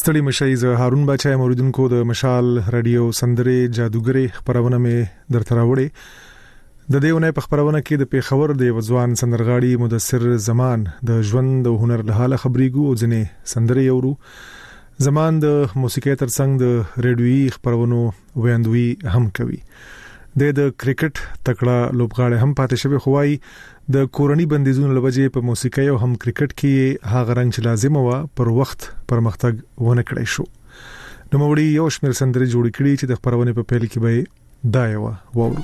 ستړي مشي زه هارون بچای موریدونکو د مشال رادیو سندره جادوګری خبرونه مې درته راوړې د دیونه په خبرونه کې د پیښور د وځوان سندرغاړي مدثر زمان د ژوند او هنر له حاله خبرېګو او ځنې سندره یورو زمان د موسیقي ترڅنګ د ریډیوي خبرونو ویاندوي هم کوي د کرکټ تکړه لوبغاړي هم پاتې شوی خوای د کورنۍ بندیزونو لوجې په موسیقي او هم کرکټ کې هغه رنګ چې لازم و پر وخت پرمختګ ونه کړی شو نو موړي یو شمېر سندري جوړ کړي چې د خبرونه په پیل کې به دایو وورو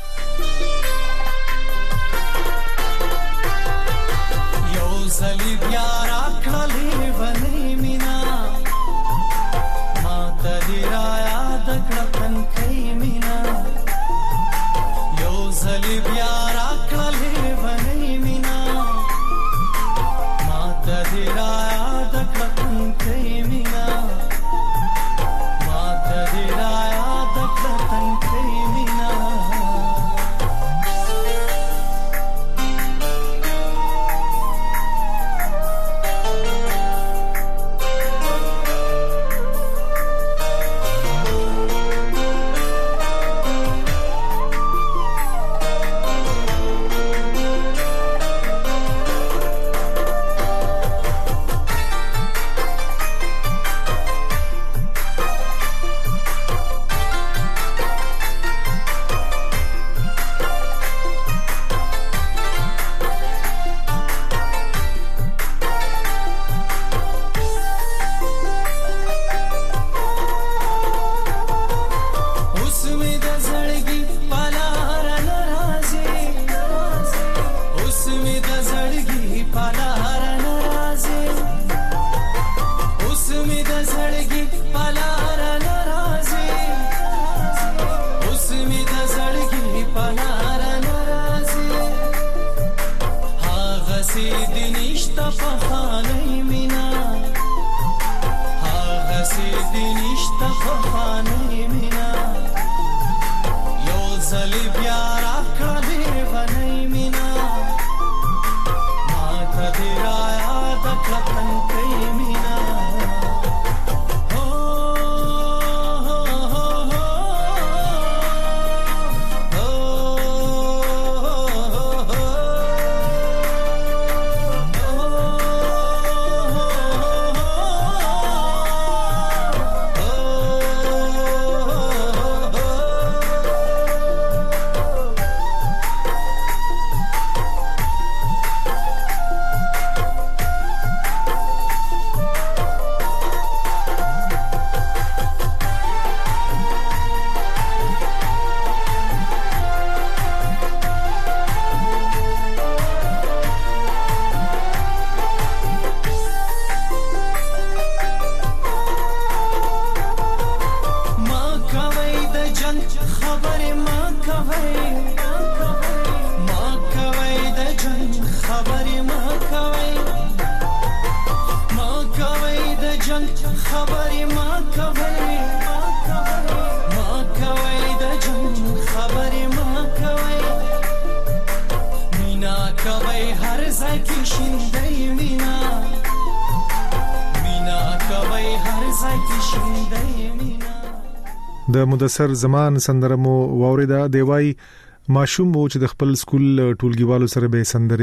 د مدثر زمان سندره مو واوریدا دی وای ماشوم مو چې د خپل سکول ټولګیوالو سره به سندره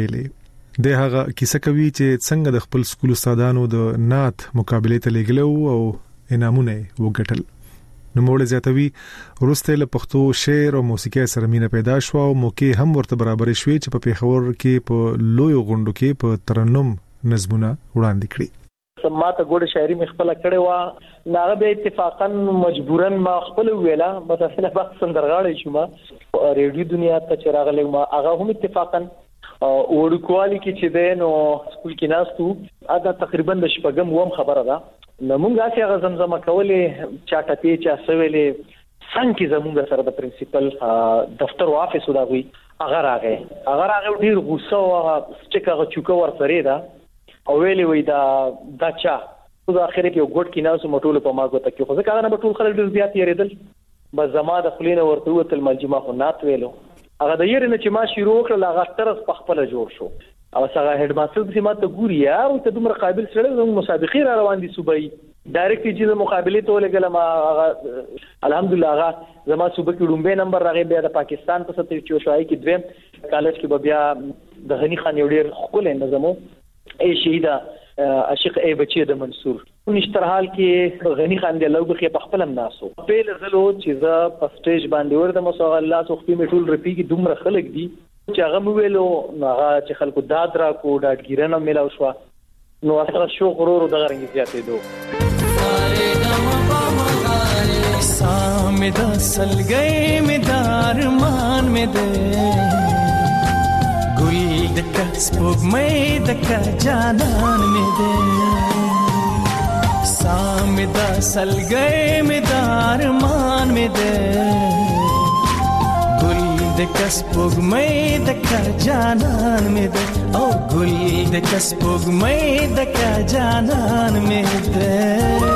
ویلې د هغه کیسه کوي چې څنګه د خپل سکول استادانو د نات مقابله ته لګلو او انعامونه وګټل نو موږ زیاتوي ورسته له پښتو شعر او موسیقي سره مینه پیدا شو او موکي هم ورته برابر شوي چې په پیښور کې په لوی غونډو کې په ترنم نظمونه وړاندې کړي سماته ګوډه شاعري مخبله کړي وا ناغه به اتفاقا مجبورا ما خپل ویلا مثلا بس سندرغاړي شوم ریډیو دنیا ته چراغله ما هغه هم اتفاقا وړکوالي کې چې دین او سکول کې ناستو اګه تقریبا د شپږم ووم خبره ده نو مونږه چې هغه زمزمه کولې چاټه پیچا سویلې څنګه زموږ سره د پرنسپل دفتر او افیس وداوي هغه راغی ډیر غوسه او چې هغه چوکو ور سره ده او ویلې وای دا چا په اخر کې یو ګډ کې ناسو مټول په ما کوته کې خو ځکه نه ټول خلک ډیر زیات یریدل بس زما د خلینو ورته وتل ملجمه خو نات ویلو هغه د یری نه چې ما شروع کړل هغه ترس په خپل جوړ شو او څنګه هډ ماستر د سیمه ته ګوري او ته دومره قابل سره د مسابقې را روان دي صوبای ډایرکټ چې مقابله ته لګل ما الحمدلله هغه زما صوبه کې لومبه نمبر راغی بیا د پاکستان په 74 شوای کې دویم کالج کې بیا د غنی خان یو ډیر خپل نظمو ای شهیدا عاشق ای بچی د منصور نشتر حال کې غنی خان دی لوګ کې په خپل ناسو په لزلو چې ز په سټیج باندې ورته مسو الله سو خپل میټول رفیق دومره خلک دي چې هغه مو ویلو هغه چې خلکو داد را کو ډاډګیرنه ملاو شو نو هغه شو غرور د غرنګ زیاتې دو سامدا سلګي مدار مان مې ده ګل د کسب مې د جانان مې ده سامدا سلګي مدار مان مې ده ګل د کسب مې د جانان مې ده او ګل د کسب مې د جانان مې ده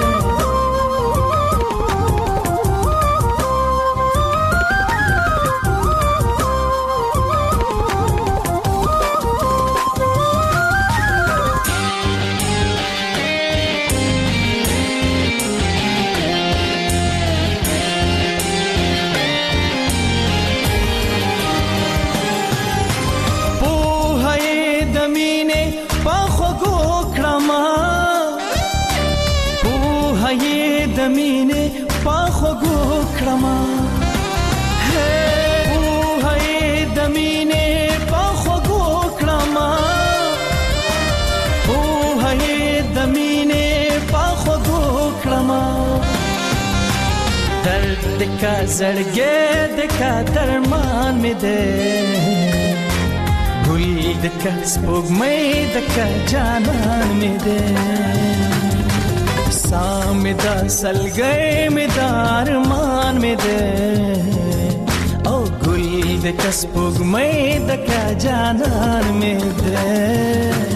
دکا زړګې دکا درمان مې ده ګل دکا سپوږمۍ دکا جانان مې ده سامدا سلګې مې د ارمان مې ده او ګل دکا سپوږمۍ دکا جانان مې ده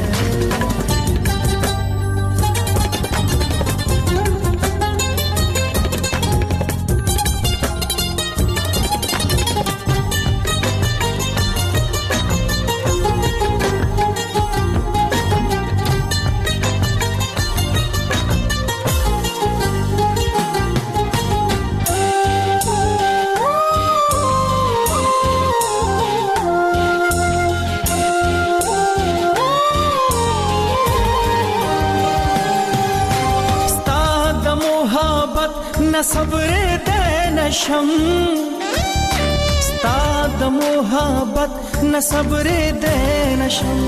صبر دې نشم ستا د محبت نه صبر دې نشم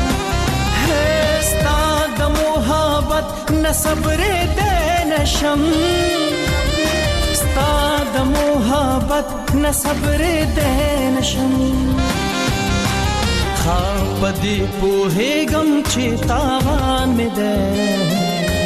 ستا د محبت نه صبر دې نشم ستا د محبت نه صبر دې نشم خاپ دې په هغم چې تاوان مې ده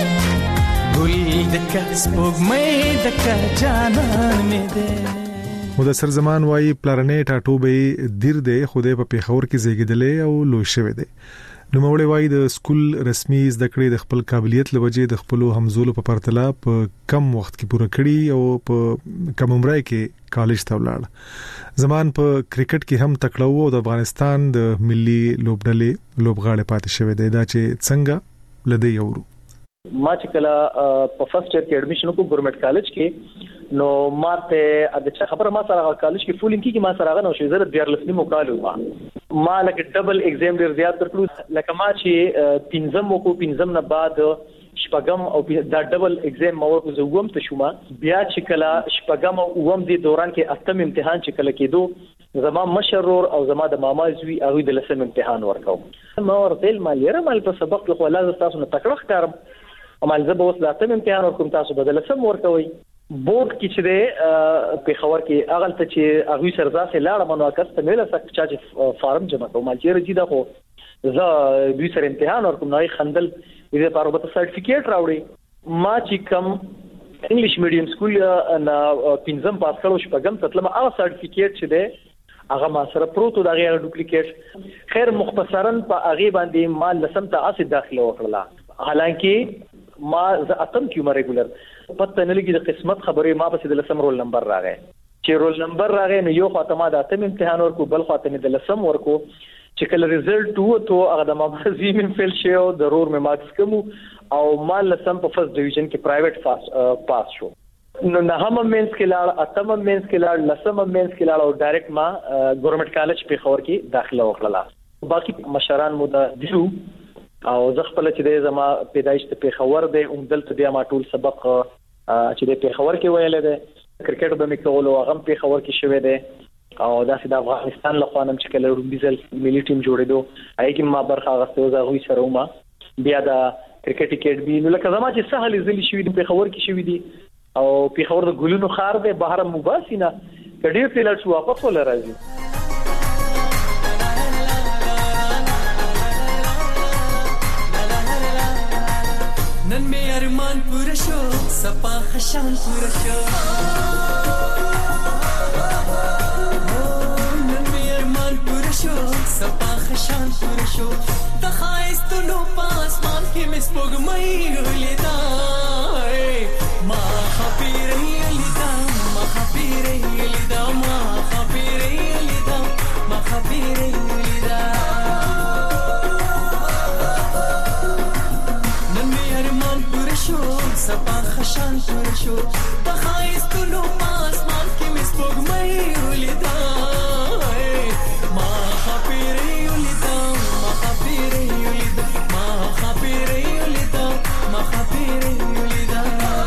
مدثر زمان وايي پلارنې ټاټوبې دیر دی خوده په پیښور کې زیږیدلې او لوی شوی دی نو موړې وايي د سکول رسمي زده کړې د خپل قابلیت لوجې د خپل همزولو په پرتله په کم وخت کې پوره کړي او په کم عمر کې کالج ته ولاړ زمان په کرکټ کې هم تکړه وو د افغانستان د ملي لوبډلې لوبغاړي پاتې شوی دی دا چې څنګه لدی یورو ما چې کله په فرست ایئر کې اډمیشن وکړم ګورنمنت کالج کې نو ماته د چا خبره ما سره کالج کې فولینګ کې ما سره غنو شي زره 14 نیمو کال ما لکه ډبل ایگزام ډیر زیات ترکلو لکه ما چې پنځم وکړو پنځم نه بعد شپږم او دا ډبل ایگزام ما ورکو زوم ته شوم بیا چې کله شپږم او اوم دی دوران کې اتم امتحان چې کله کېدو زما مشرور او زما د ماما زوی هغه د لسم امتحان ورکاو ما ورته مال یره مال په سبق خو لازم تاسو نه تکړه ښکارم امال زه به اوس د اتم امتحان ورکوم تاسو بدل سم ورکوي بورډ کې چې په خبر کې اغل ته چې هغه سرځه لاړه منو کسته مله سک چې فارم جمع کوم مال چې رجیدا خو زه دوی سره امتحان ورکوم نو خندل دې لپاره به سرټیفیکیټ راوړي ما چې کم انګلیش میډیم سکول نه پنځم پاس کړو شپږم تطلم هغه سرټیفیکیټ چې ده هغه ما سره پروتو دغه ډوپلیکیټ خیر مختصرا په هغه باندې ما لسم ته اسې داخله وکړه حالانکه ما ز اتم کیو ما ریګولر پته نه لګي د قسمت خبره ما پسې د لسم رول نمبر راغی چې رول نمبر راغی نو یو خاطر ما د اتم امتحان ورکو بل خاطر مې د لسم ورکو چې کله ریزلټ وته هغه د مبازي من فیل شو ضرور مې مارکس کم او ما لسم په فرست ډیویژن کې پرایویټ پاس شو نو نه هم مینس کې لاړ اتم مینس کې لاړ لسم مینس کې لاړ او ډایرکټ ما ګورنمنت کالج په خور کې داخله وکړه باقي مشران مو د دیو او زه خپل چې د زما پیدایش په خور دی دلته بیا ما ټول سبق چې د په خور کې ویل دی کرکټ به مې کولو هغه په خور کې شوې دی او داسې د افغانستان له خوانم چې کله رومبیزل ملي ټیم جوړېدو هغه کې ما برخه غوښتو زه غوي سره ما بیا د کرکټ اکیډمي نو لکه زما چې سهل زلي شوې دي په خور کې شوې دي او په خور د ګلونو خار دی بهر مباسینه کډیر تل شو واپس ول راځي نن می ارمان پوره شو سپا خشان پوره شو نن می ارمان پوره شو سپا خشان پوره شو د خایستونو پاسمان کې مس پګمای ولیدا ما خبيري لدا ما خبيري لدا ما خبيري لدا ما خبيري لدا نن می ارمان پوره شو سپا خشان پوره شو د خایستونو پاسمان کې مس پګمای ولیدا ما خبيري لدا ما خبيري لدا ما خبيري لدا ما خبيري لدا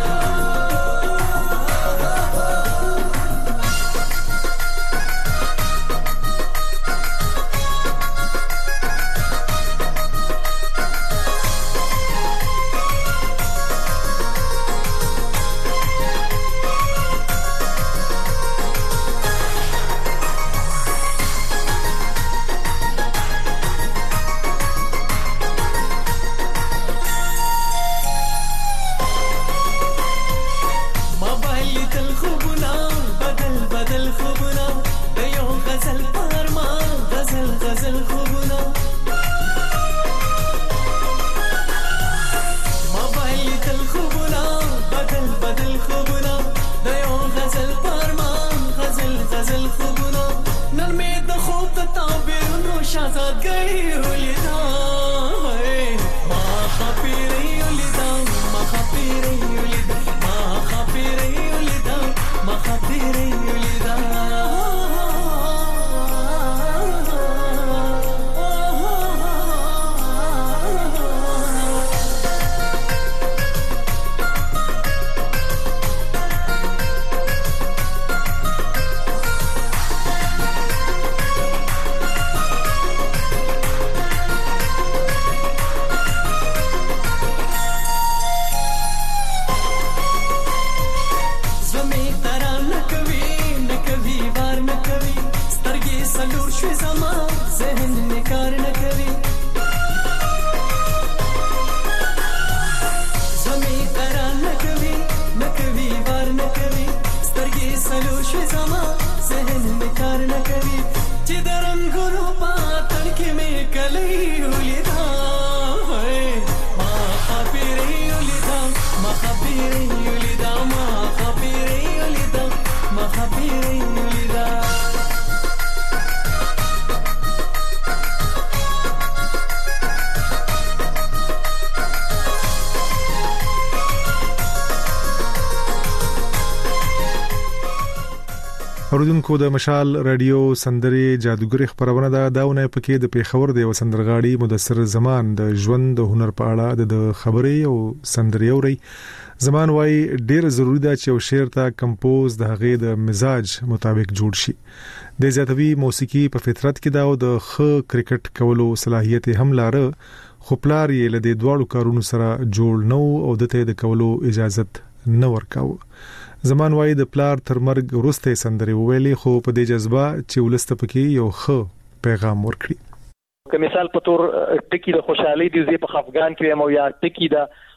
اوریدونکو د مشال رادیو سندري جادوګری خبرونه داونه پکې د پیښور د وسندرغاړي مدثر زمان د ژوند د هنر په اړه د خبرې او سندري اوري زمان وای ډیر ضروری ده چې یو شعر ته کمپوز د هغې د مزاج مطابق جوړ شي د زیاتوي موسیقي په فطرت کې دا او د خ کرکټ کولو صلاحیت هم لاره خو پلار یې له دې دوړو کارونو سره جوړ نو او د کولو اجازه نه ورکاو زمان وای د پلار تر مرګ وروسته سندري ویلي خو په دې جذبه چې ولست پکې یو خ پیغام ورکړي که مثال په تور ټکی د خوشحالي دی زی په افغان کې مو یا ټکی د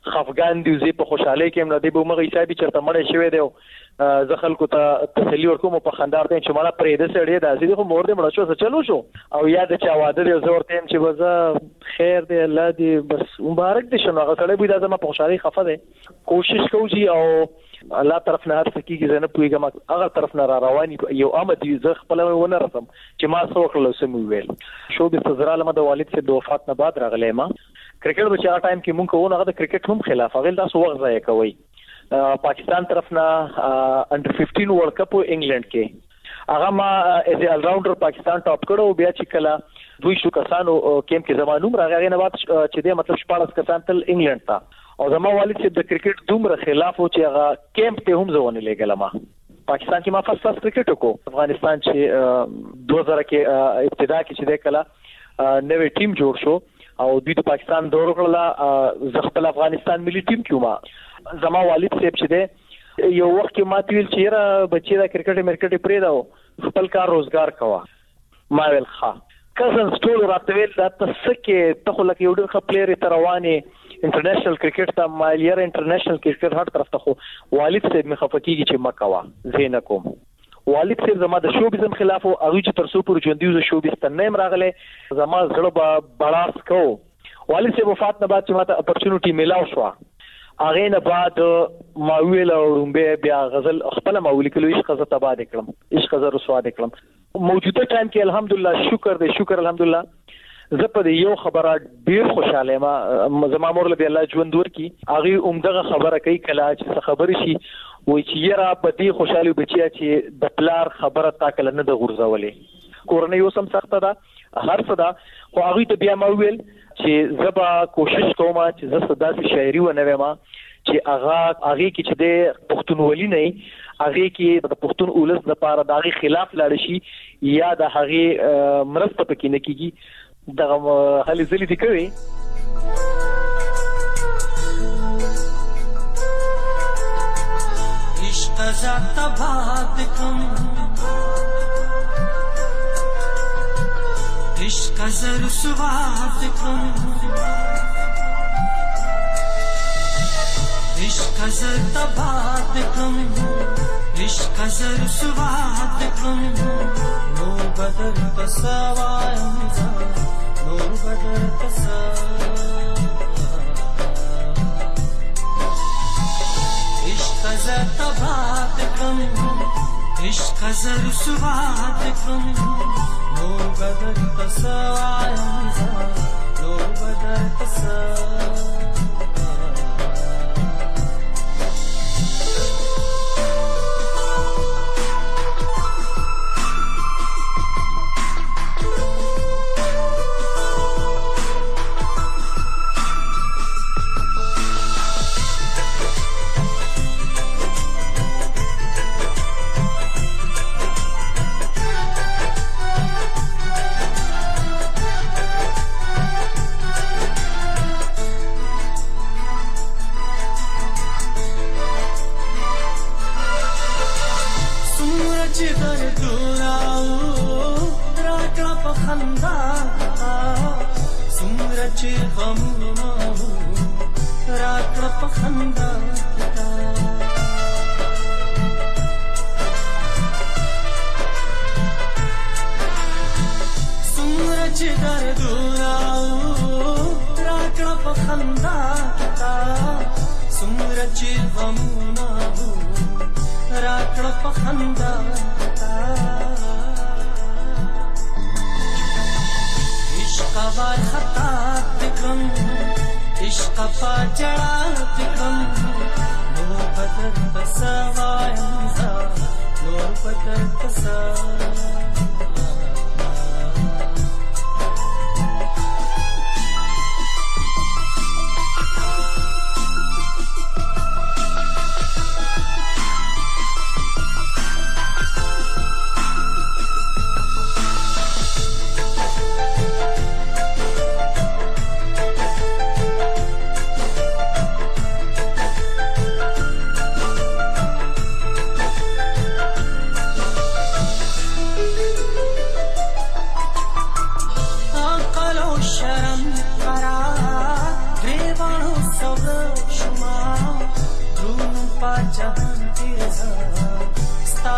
خفغان دی زی په خوشاله کې نه دی به مغه حسابي چرته مړ شوی دی زه خلکو ته تسلی ورکوم په خندار ته چې مړه پرې د سړی د ازي خو مور دې مړ شو چلو شو او یاد چا واده دی زه ورته چې وزه خیر دی الله دې بس مبارک دي شنو هغه سړی به د زما په خوشاله خفه دی کوشش کوي او الله طرف نه هر څه کیږي زه نه پوهیږم هغه طرف نه را رواني یو آمد زه خپل ونه رسم چې ما څه وکړل سم ویل شو به سزرا لمه د والد سے د وفات نه بعد راغلی ما کرکټ به چا ټایم کې مونږ کوو هغه د کرکټ هم خلاف هغه تاسو وخت ضایع کوي پاکستان طرف نه انډر 15 ورلد کپ انګلند کې هغه ما از ال راونډر پاکستان ټاپ کړو بیا چې کله دوی شو کسانو کیم کې زمانوم راغی نه بعد چې د مطلب 14 کسان تل انګلند ته او زما والد چې د کرکټ دومره خلاف و چې هغه کیمپ ته هم ځونه لګل ما پاکستان کې ما فرست کرکټ وکړو افغانستان چې 2000 کې ابتدا کې چې د کله نوې ټیم جوړ شو او دوی د پاکستان دور کړل زغپل افغانستان ملي ټیم کې ما زما والد صاحب چې ده یو وخت کې ما تیل چې را بچی دا کرکټ مرکټ پرې دا خپل کار روزګار کوا ما ویل ښه کزن سټول راتویل دا تسکه ته خو لکه یو ډېر ښه پلیئر تر رواني انټرنیشنل کرکټ ته مالیر انټرنیشنل کرکټ هر طرف ته خو والد صاحب می خفقېږي چې مکوا زین کوم والد صاحب زما د شوبیزم خلاف او هغه چې تر څو پر ژوندۍ شوبیز ته نیم راغله زما زړه به بلاس کو والد صاحب وفات نه بعد چې ماته اپورچونټی میلاو شو هغه نه بعد ما ویل او بیا غزل خپل ما ولیکلو عشق غزه تبا کړم عشق غزه رسوا کړم موجوده ټایم کې الحمدلله شکر الحمدلله زه په یو خبره ډیر خوشاله ما زما مور له الله ژوند ورکی هغه عمدغه خبره کوي کله چې خبرې شي وای چې یرا په دې خوشاله بچیا چې د پلار خبره تا کله نه د غورځولې کورنۍ اوسم سخته ده هر څه ده خو هغه ته بیا ما ویل چې زبا کوشش کوم چې زه صداسي شاعري ونه وایم چې هغه کې چې د پښتونولي نه هغه کې د پښتون اولس لپاره د هغه خلاف لاړ شي یا د هغه مرسته پکې نه کیږي دغه هلي ځلې دي کوي عشق ذات باد کم عشق زر سواد کم عشق زر باد کم عشق زر سواد کم نو بدل تسوایم نور بدر تسا عشق زر تباد کم عشق زر سواد کم نور بدر تسا نور بدر تسا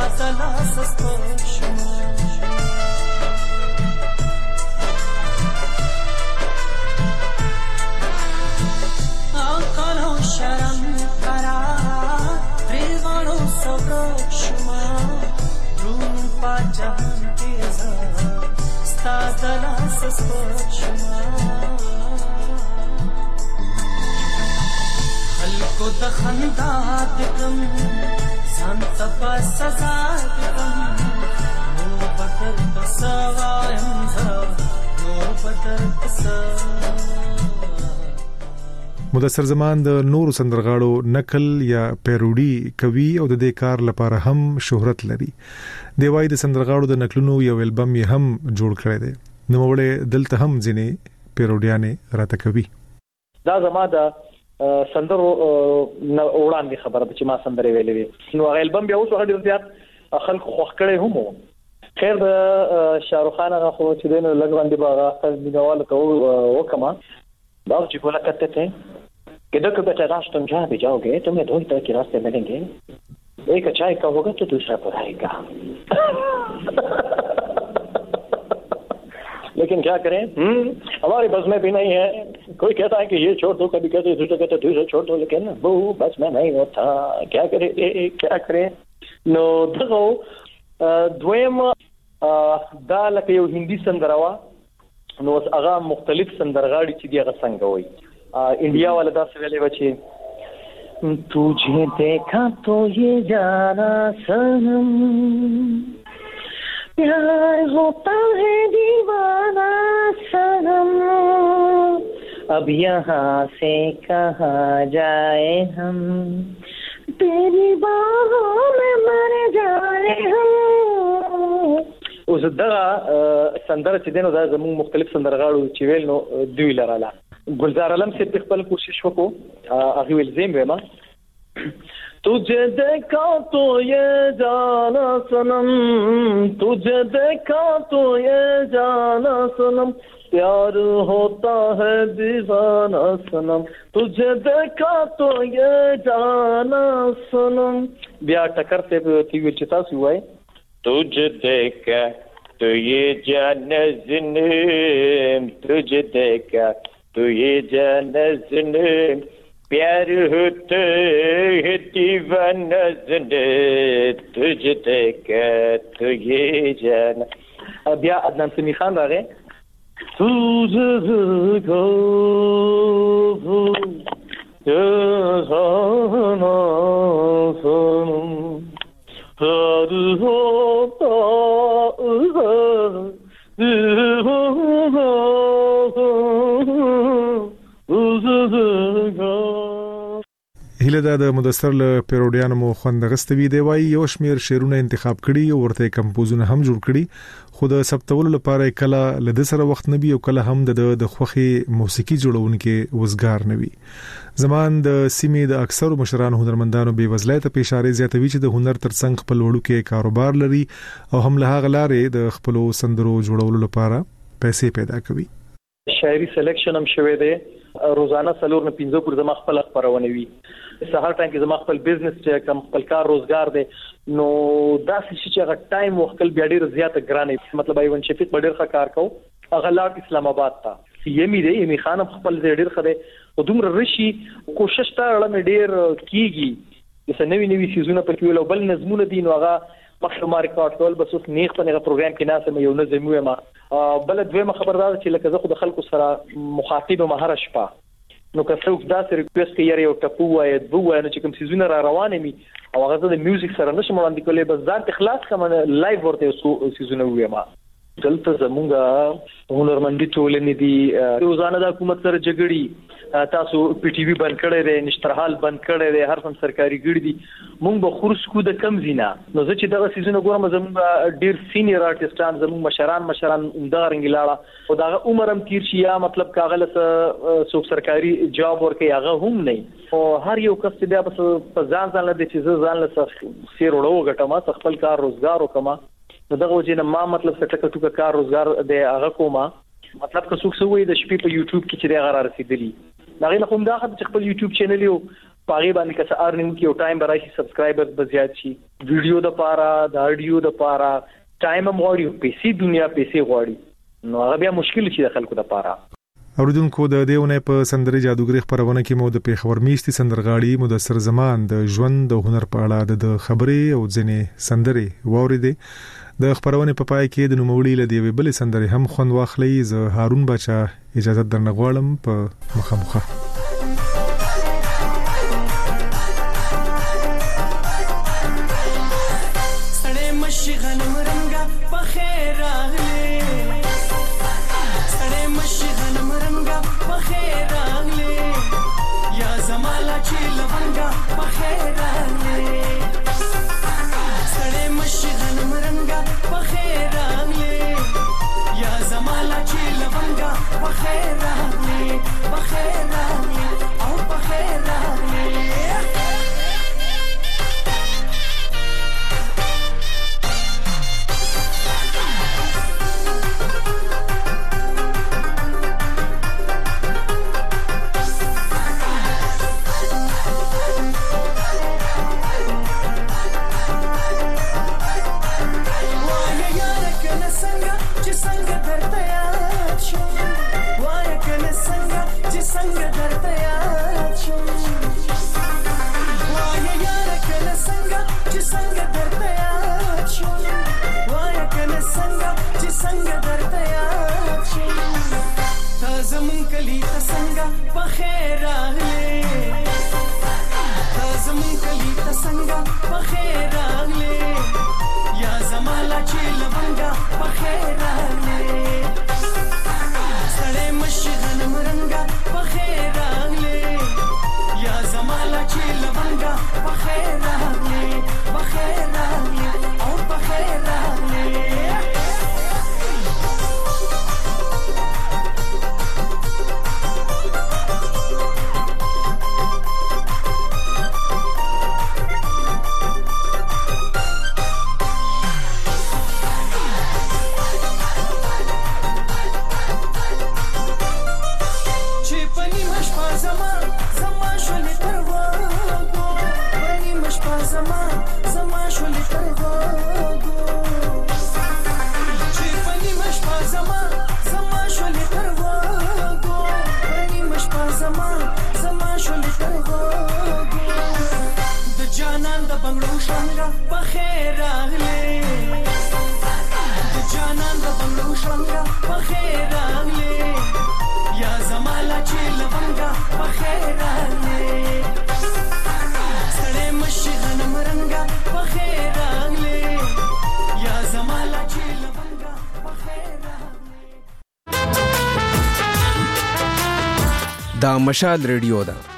ستازلا سسپشما آقل و شرم قرار ریوان و سبرشما رون پا جهان تیزا ستازلا سسپشما خلقو دخندا دکم سان سپا سزا دکم نو پتر تسوایم زا نو پتر تسا مدثر زمان د نورو سندرغاړو نقل یا پیروډي کوي او د دې کار لپاره هم شهرت لري. دی وايي د سندرغاړو د نقلونو یو البم یې هم جوړ کړی دی. نو وړه دلته هم ځینې پیروډیانې راته کوي. دا زما د سندرو وړاندې خبره ده چې ما سندرې ویلې وي. نو هغه البم بیا اوس هغه ډیر زیات خلک خوښ کړي هم خیر د شاروخ خان هغه خو چې دین لګ باندې باغ خپل دیواله ته وکما बाबूजी बोला करते थे कि देखो बेटा रास्ते में जहाँ भी जाओगे तुम्हें दो ही तरह के रास्ते मिलेंगे, एक अच्छाई का होगा तो दूसरा बुराई का। लेकिन क्या करें, हमारी बस में भी नहीं है। कोई कहता है कि ये छोड़ दो, कभी कहते दूसरे कहते दूसरे छोड़ दो, लेकिन वो बस में नहीं होता। क्या करें क्या करें। नो दगो دویم دا لکه یو هندي سندروا نو هغه مختلف سندرغاړي چې دی هغه څنګه وای انډیا والا دا څه ویلې و چې तुझे देखा तो ये जाना सनम प्यार होता है दीवाना सनम अब यहाँ से कहाँ जाए हम तेरी बाहों में मर जाए हम। اوس دغه سندره چې دینو دا زموږ مختلف سندرغاړو چې ویل نو دوی لراله گلزار علم سے خپل کوشش وکړو هغه ول زم وېما तुझे देखा तो ये जाना सनम तुझे देखा तो ये जाना सनम प्यार होता है दीवाना सनम तुझे देखा तो ये जाना सनम بیا ټکر ته تی ویل چې تاسو وای तुझे देखा तो ये जाना सनम तुझे देखा तो ये जाना सनम प्यार होता है दीवाना सनम तुझे देखा तो ये जाना بیا عدنان سمی خان راغی तुझे देखा ये जाना सनम प्यार होता هله دا د مدثر له پیروډیانو مو خوند غستوي دی وای یو شمیر شعرونه انتخاب کړي او ورته کمپوزونه هم جوړ کړي خو د ثبتولو لپاره کله لد سره وخت نبي او کله هم د خوخي موسیقي جوړونکو وزګار نوي. زمان د سیمې د اکثر مشرانو هنرمندانو به وزلای ته اشاره زیاتوي چې د هنر ترڅنګ خپل وړو کې کاروبار لري او هم له غلارې د خپل سندرو جوړولو لپاره پیسې پیدا کوي. شاعري سلیکشن هم شوه دی روزانه سلور نه 15 پر زما خپل خبرونه وي سهار ټایم کې زما خپل بزنس چې کم خپل کار روزګار دی نو دا چې هغه ټایم وکړ بیا ډیر زیات ګرانه مطلب ایون شفیق ډیر ښه کار کو اغلار اسلام آباد ته یمی دی یمی خان خپل ډیر خره او دومره رشي کوشش تا لړم ډیر کیږي چې نوې نوې سيزونه په کې ول بل نظمونه دي نو هغه مخلوق ریکارډ کول بس اوس نیغ په هغه پروګرام کې ناسه یو نظم ما بل دویمه خبردار چې لکه زه خو د خلکو سره مخاطب مهره شپه نو که څوک دا سره ریکوست کوي یو ټپو وای دو وای نو چې کوم سيزونه را روانه می او هغه د میوزیک سره نشم وړاندې کولای بس ځان اخلاص کوم لایو ورته سيزونه ویما دلته زمونږه هنرمندي ټولنې دي روزانه د حکومت سره جګړې تاسو پی ټي وی بند کړی دی نشترحال بند کړی دی هر څم سرکاري ګړي دي مونږ به خورس کو د کم زینا نو چې دغه سيزونه ګورم زمونږ ډیر سینیئر آرټستان زمونږ مشران عمدار انګلاړه او دغه عمر هم تیر شي یا مطلب کاغله سو سرکاري جاب ورکي هغه هم نه او هر یو کس بیا په ځان ځان له چې ځان له سیر وړو غټما خپل کار روزګار وکما دغه وجه ما مطلب څه ټکو کار روزګار دی هغه کومه مطلب که څوک سوې د شپې په یوټیوب کې چې هغه را رسیدلی دا غي له کوم دا چې خپل یوټیوب چینل یو پاغي باندې که څه ارنینګ کې او ټایم براشي سبسکرایبر بزیات شي ویډیو د پاره د اډیو د پاره ټایم موړي پیسې دنیا پیسې غواړي نو هغه بیا مشکل شي د خلکو د پاره اوریدونکو د دیونه په سندري جادوګری خبرونه کې مو د پیښور میشتي سندرغاړي مدثر زمان د ژوند د هنر په اړه د خبرې او ځنې سندري واوریدې د خبرونه په پای کې د نوموړي لدی بل سندري هم خوند واخلي ز هارون بچا اجازه درنغوالم په مخامخه دا مشال ریډیو ده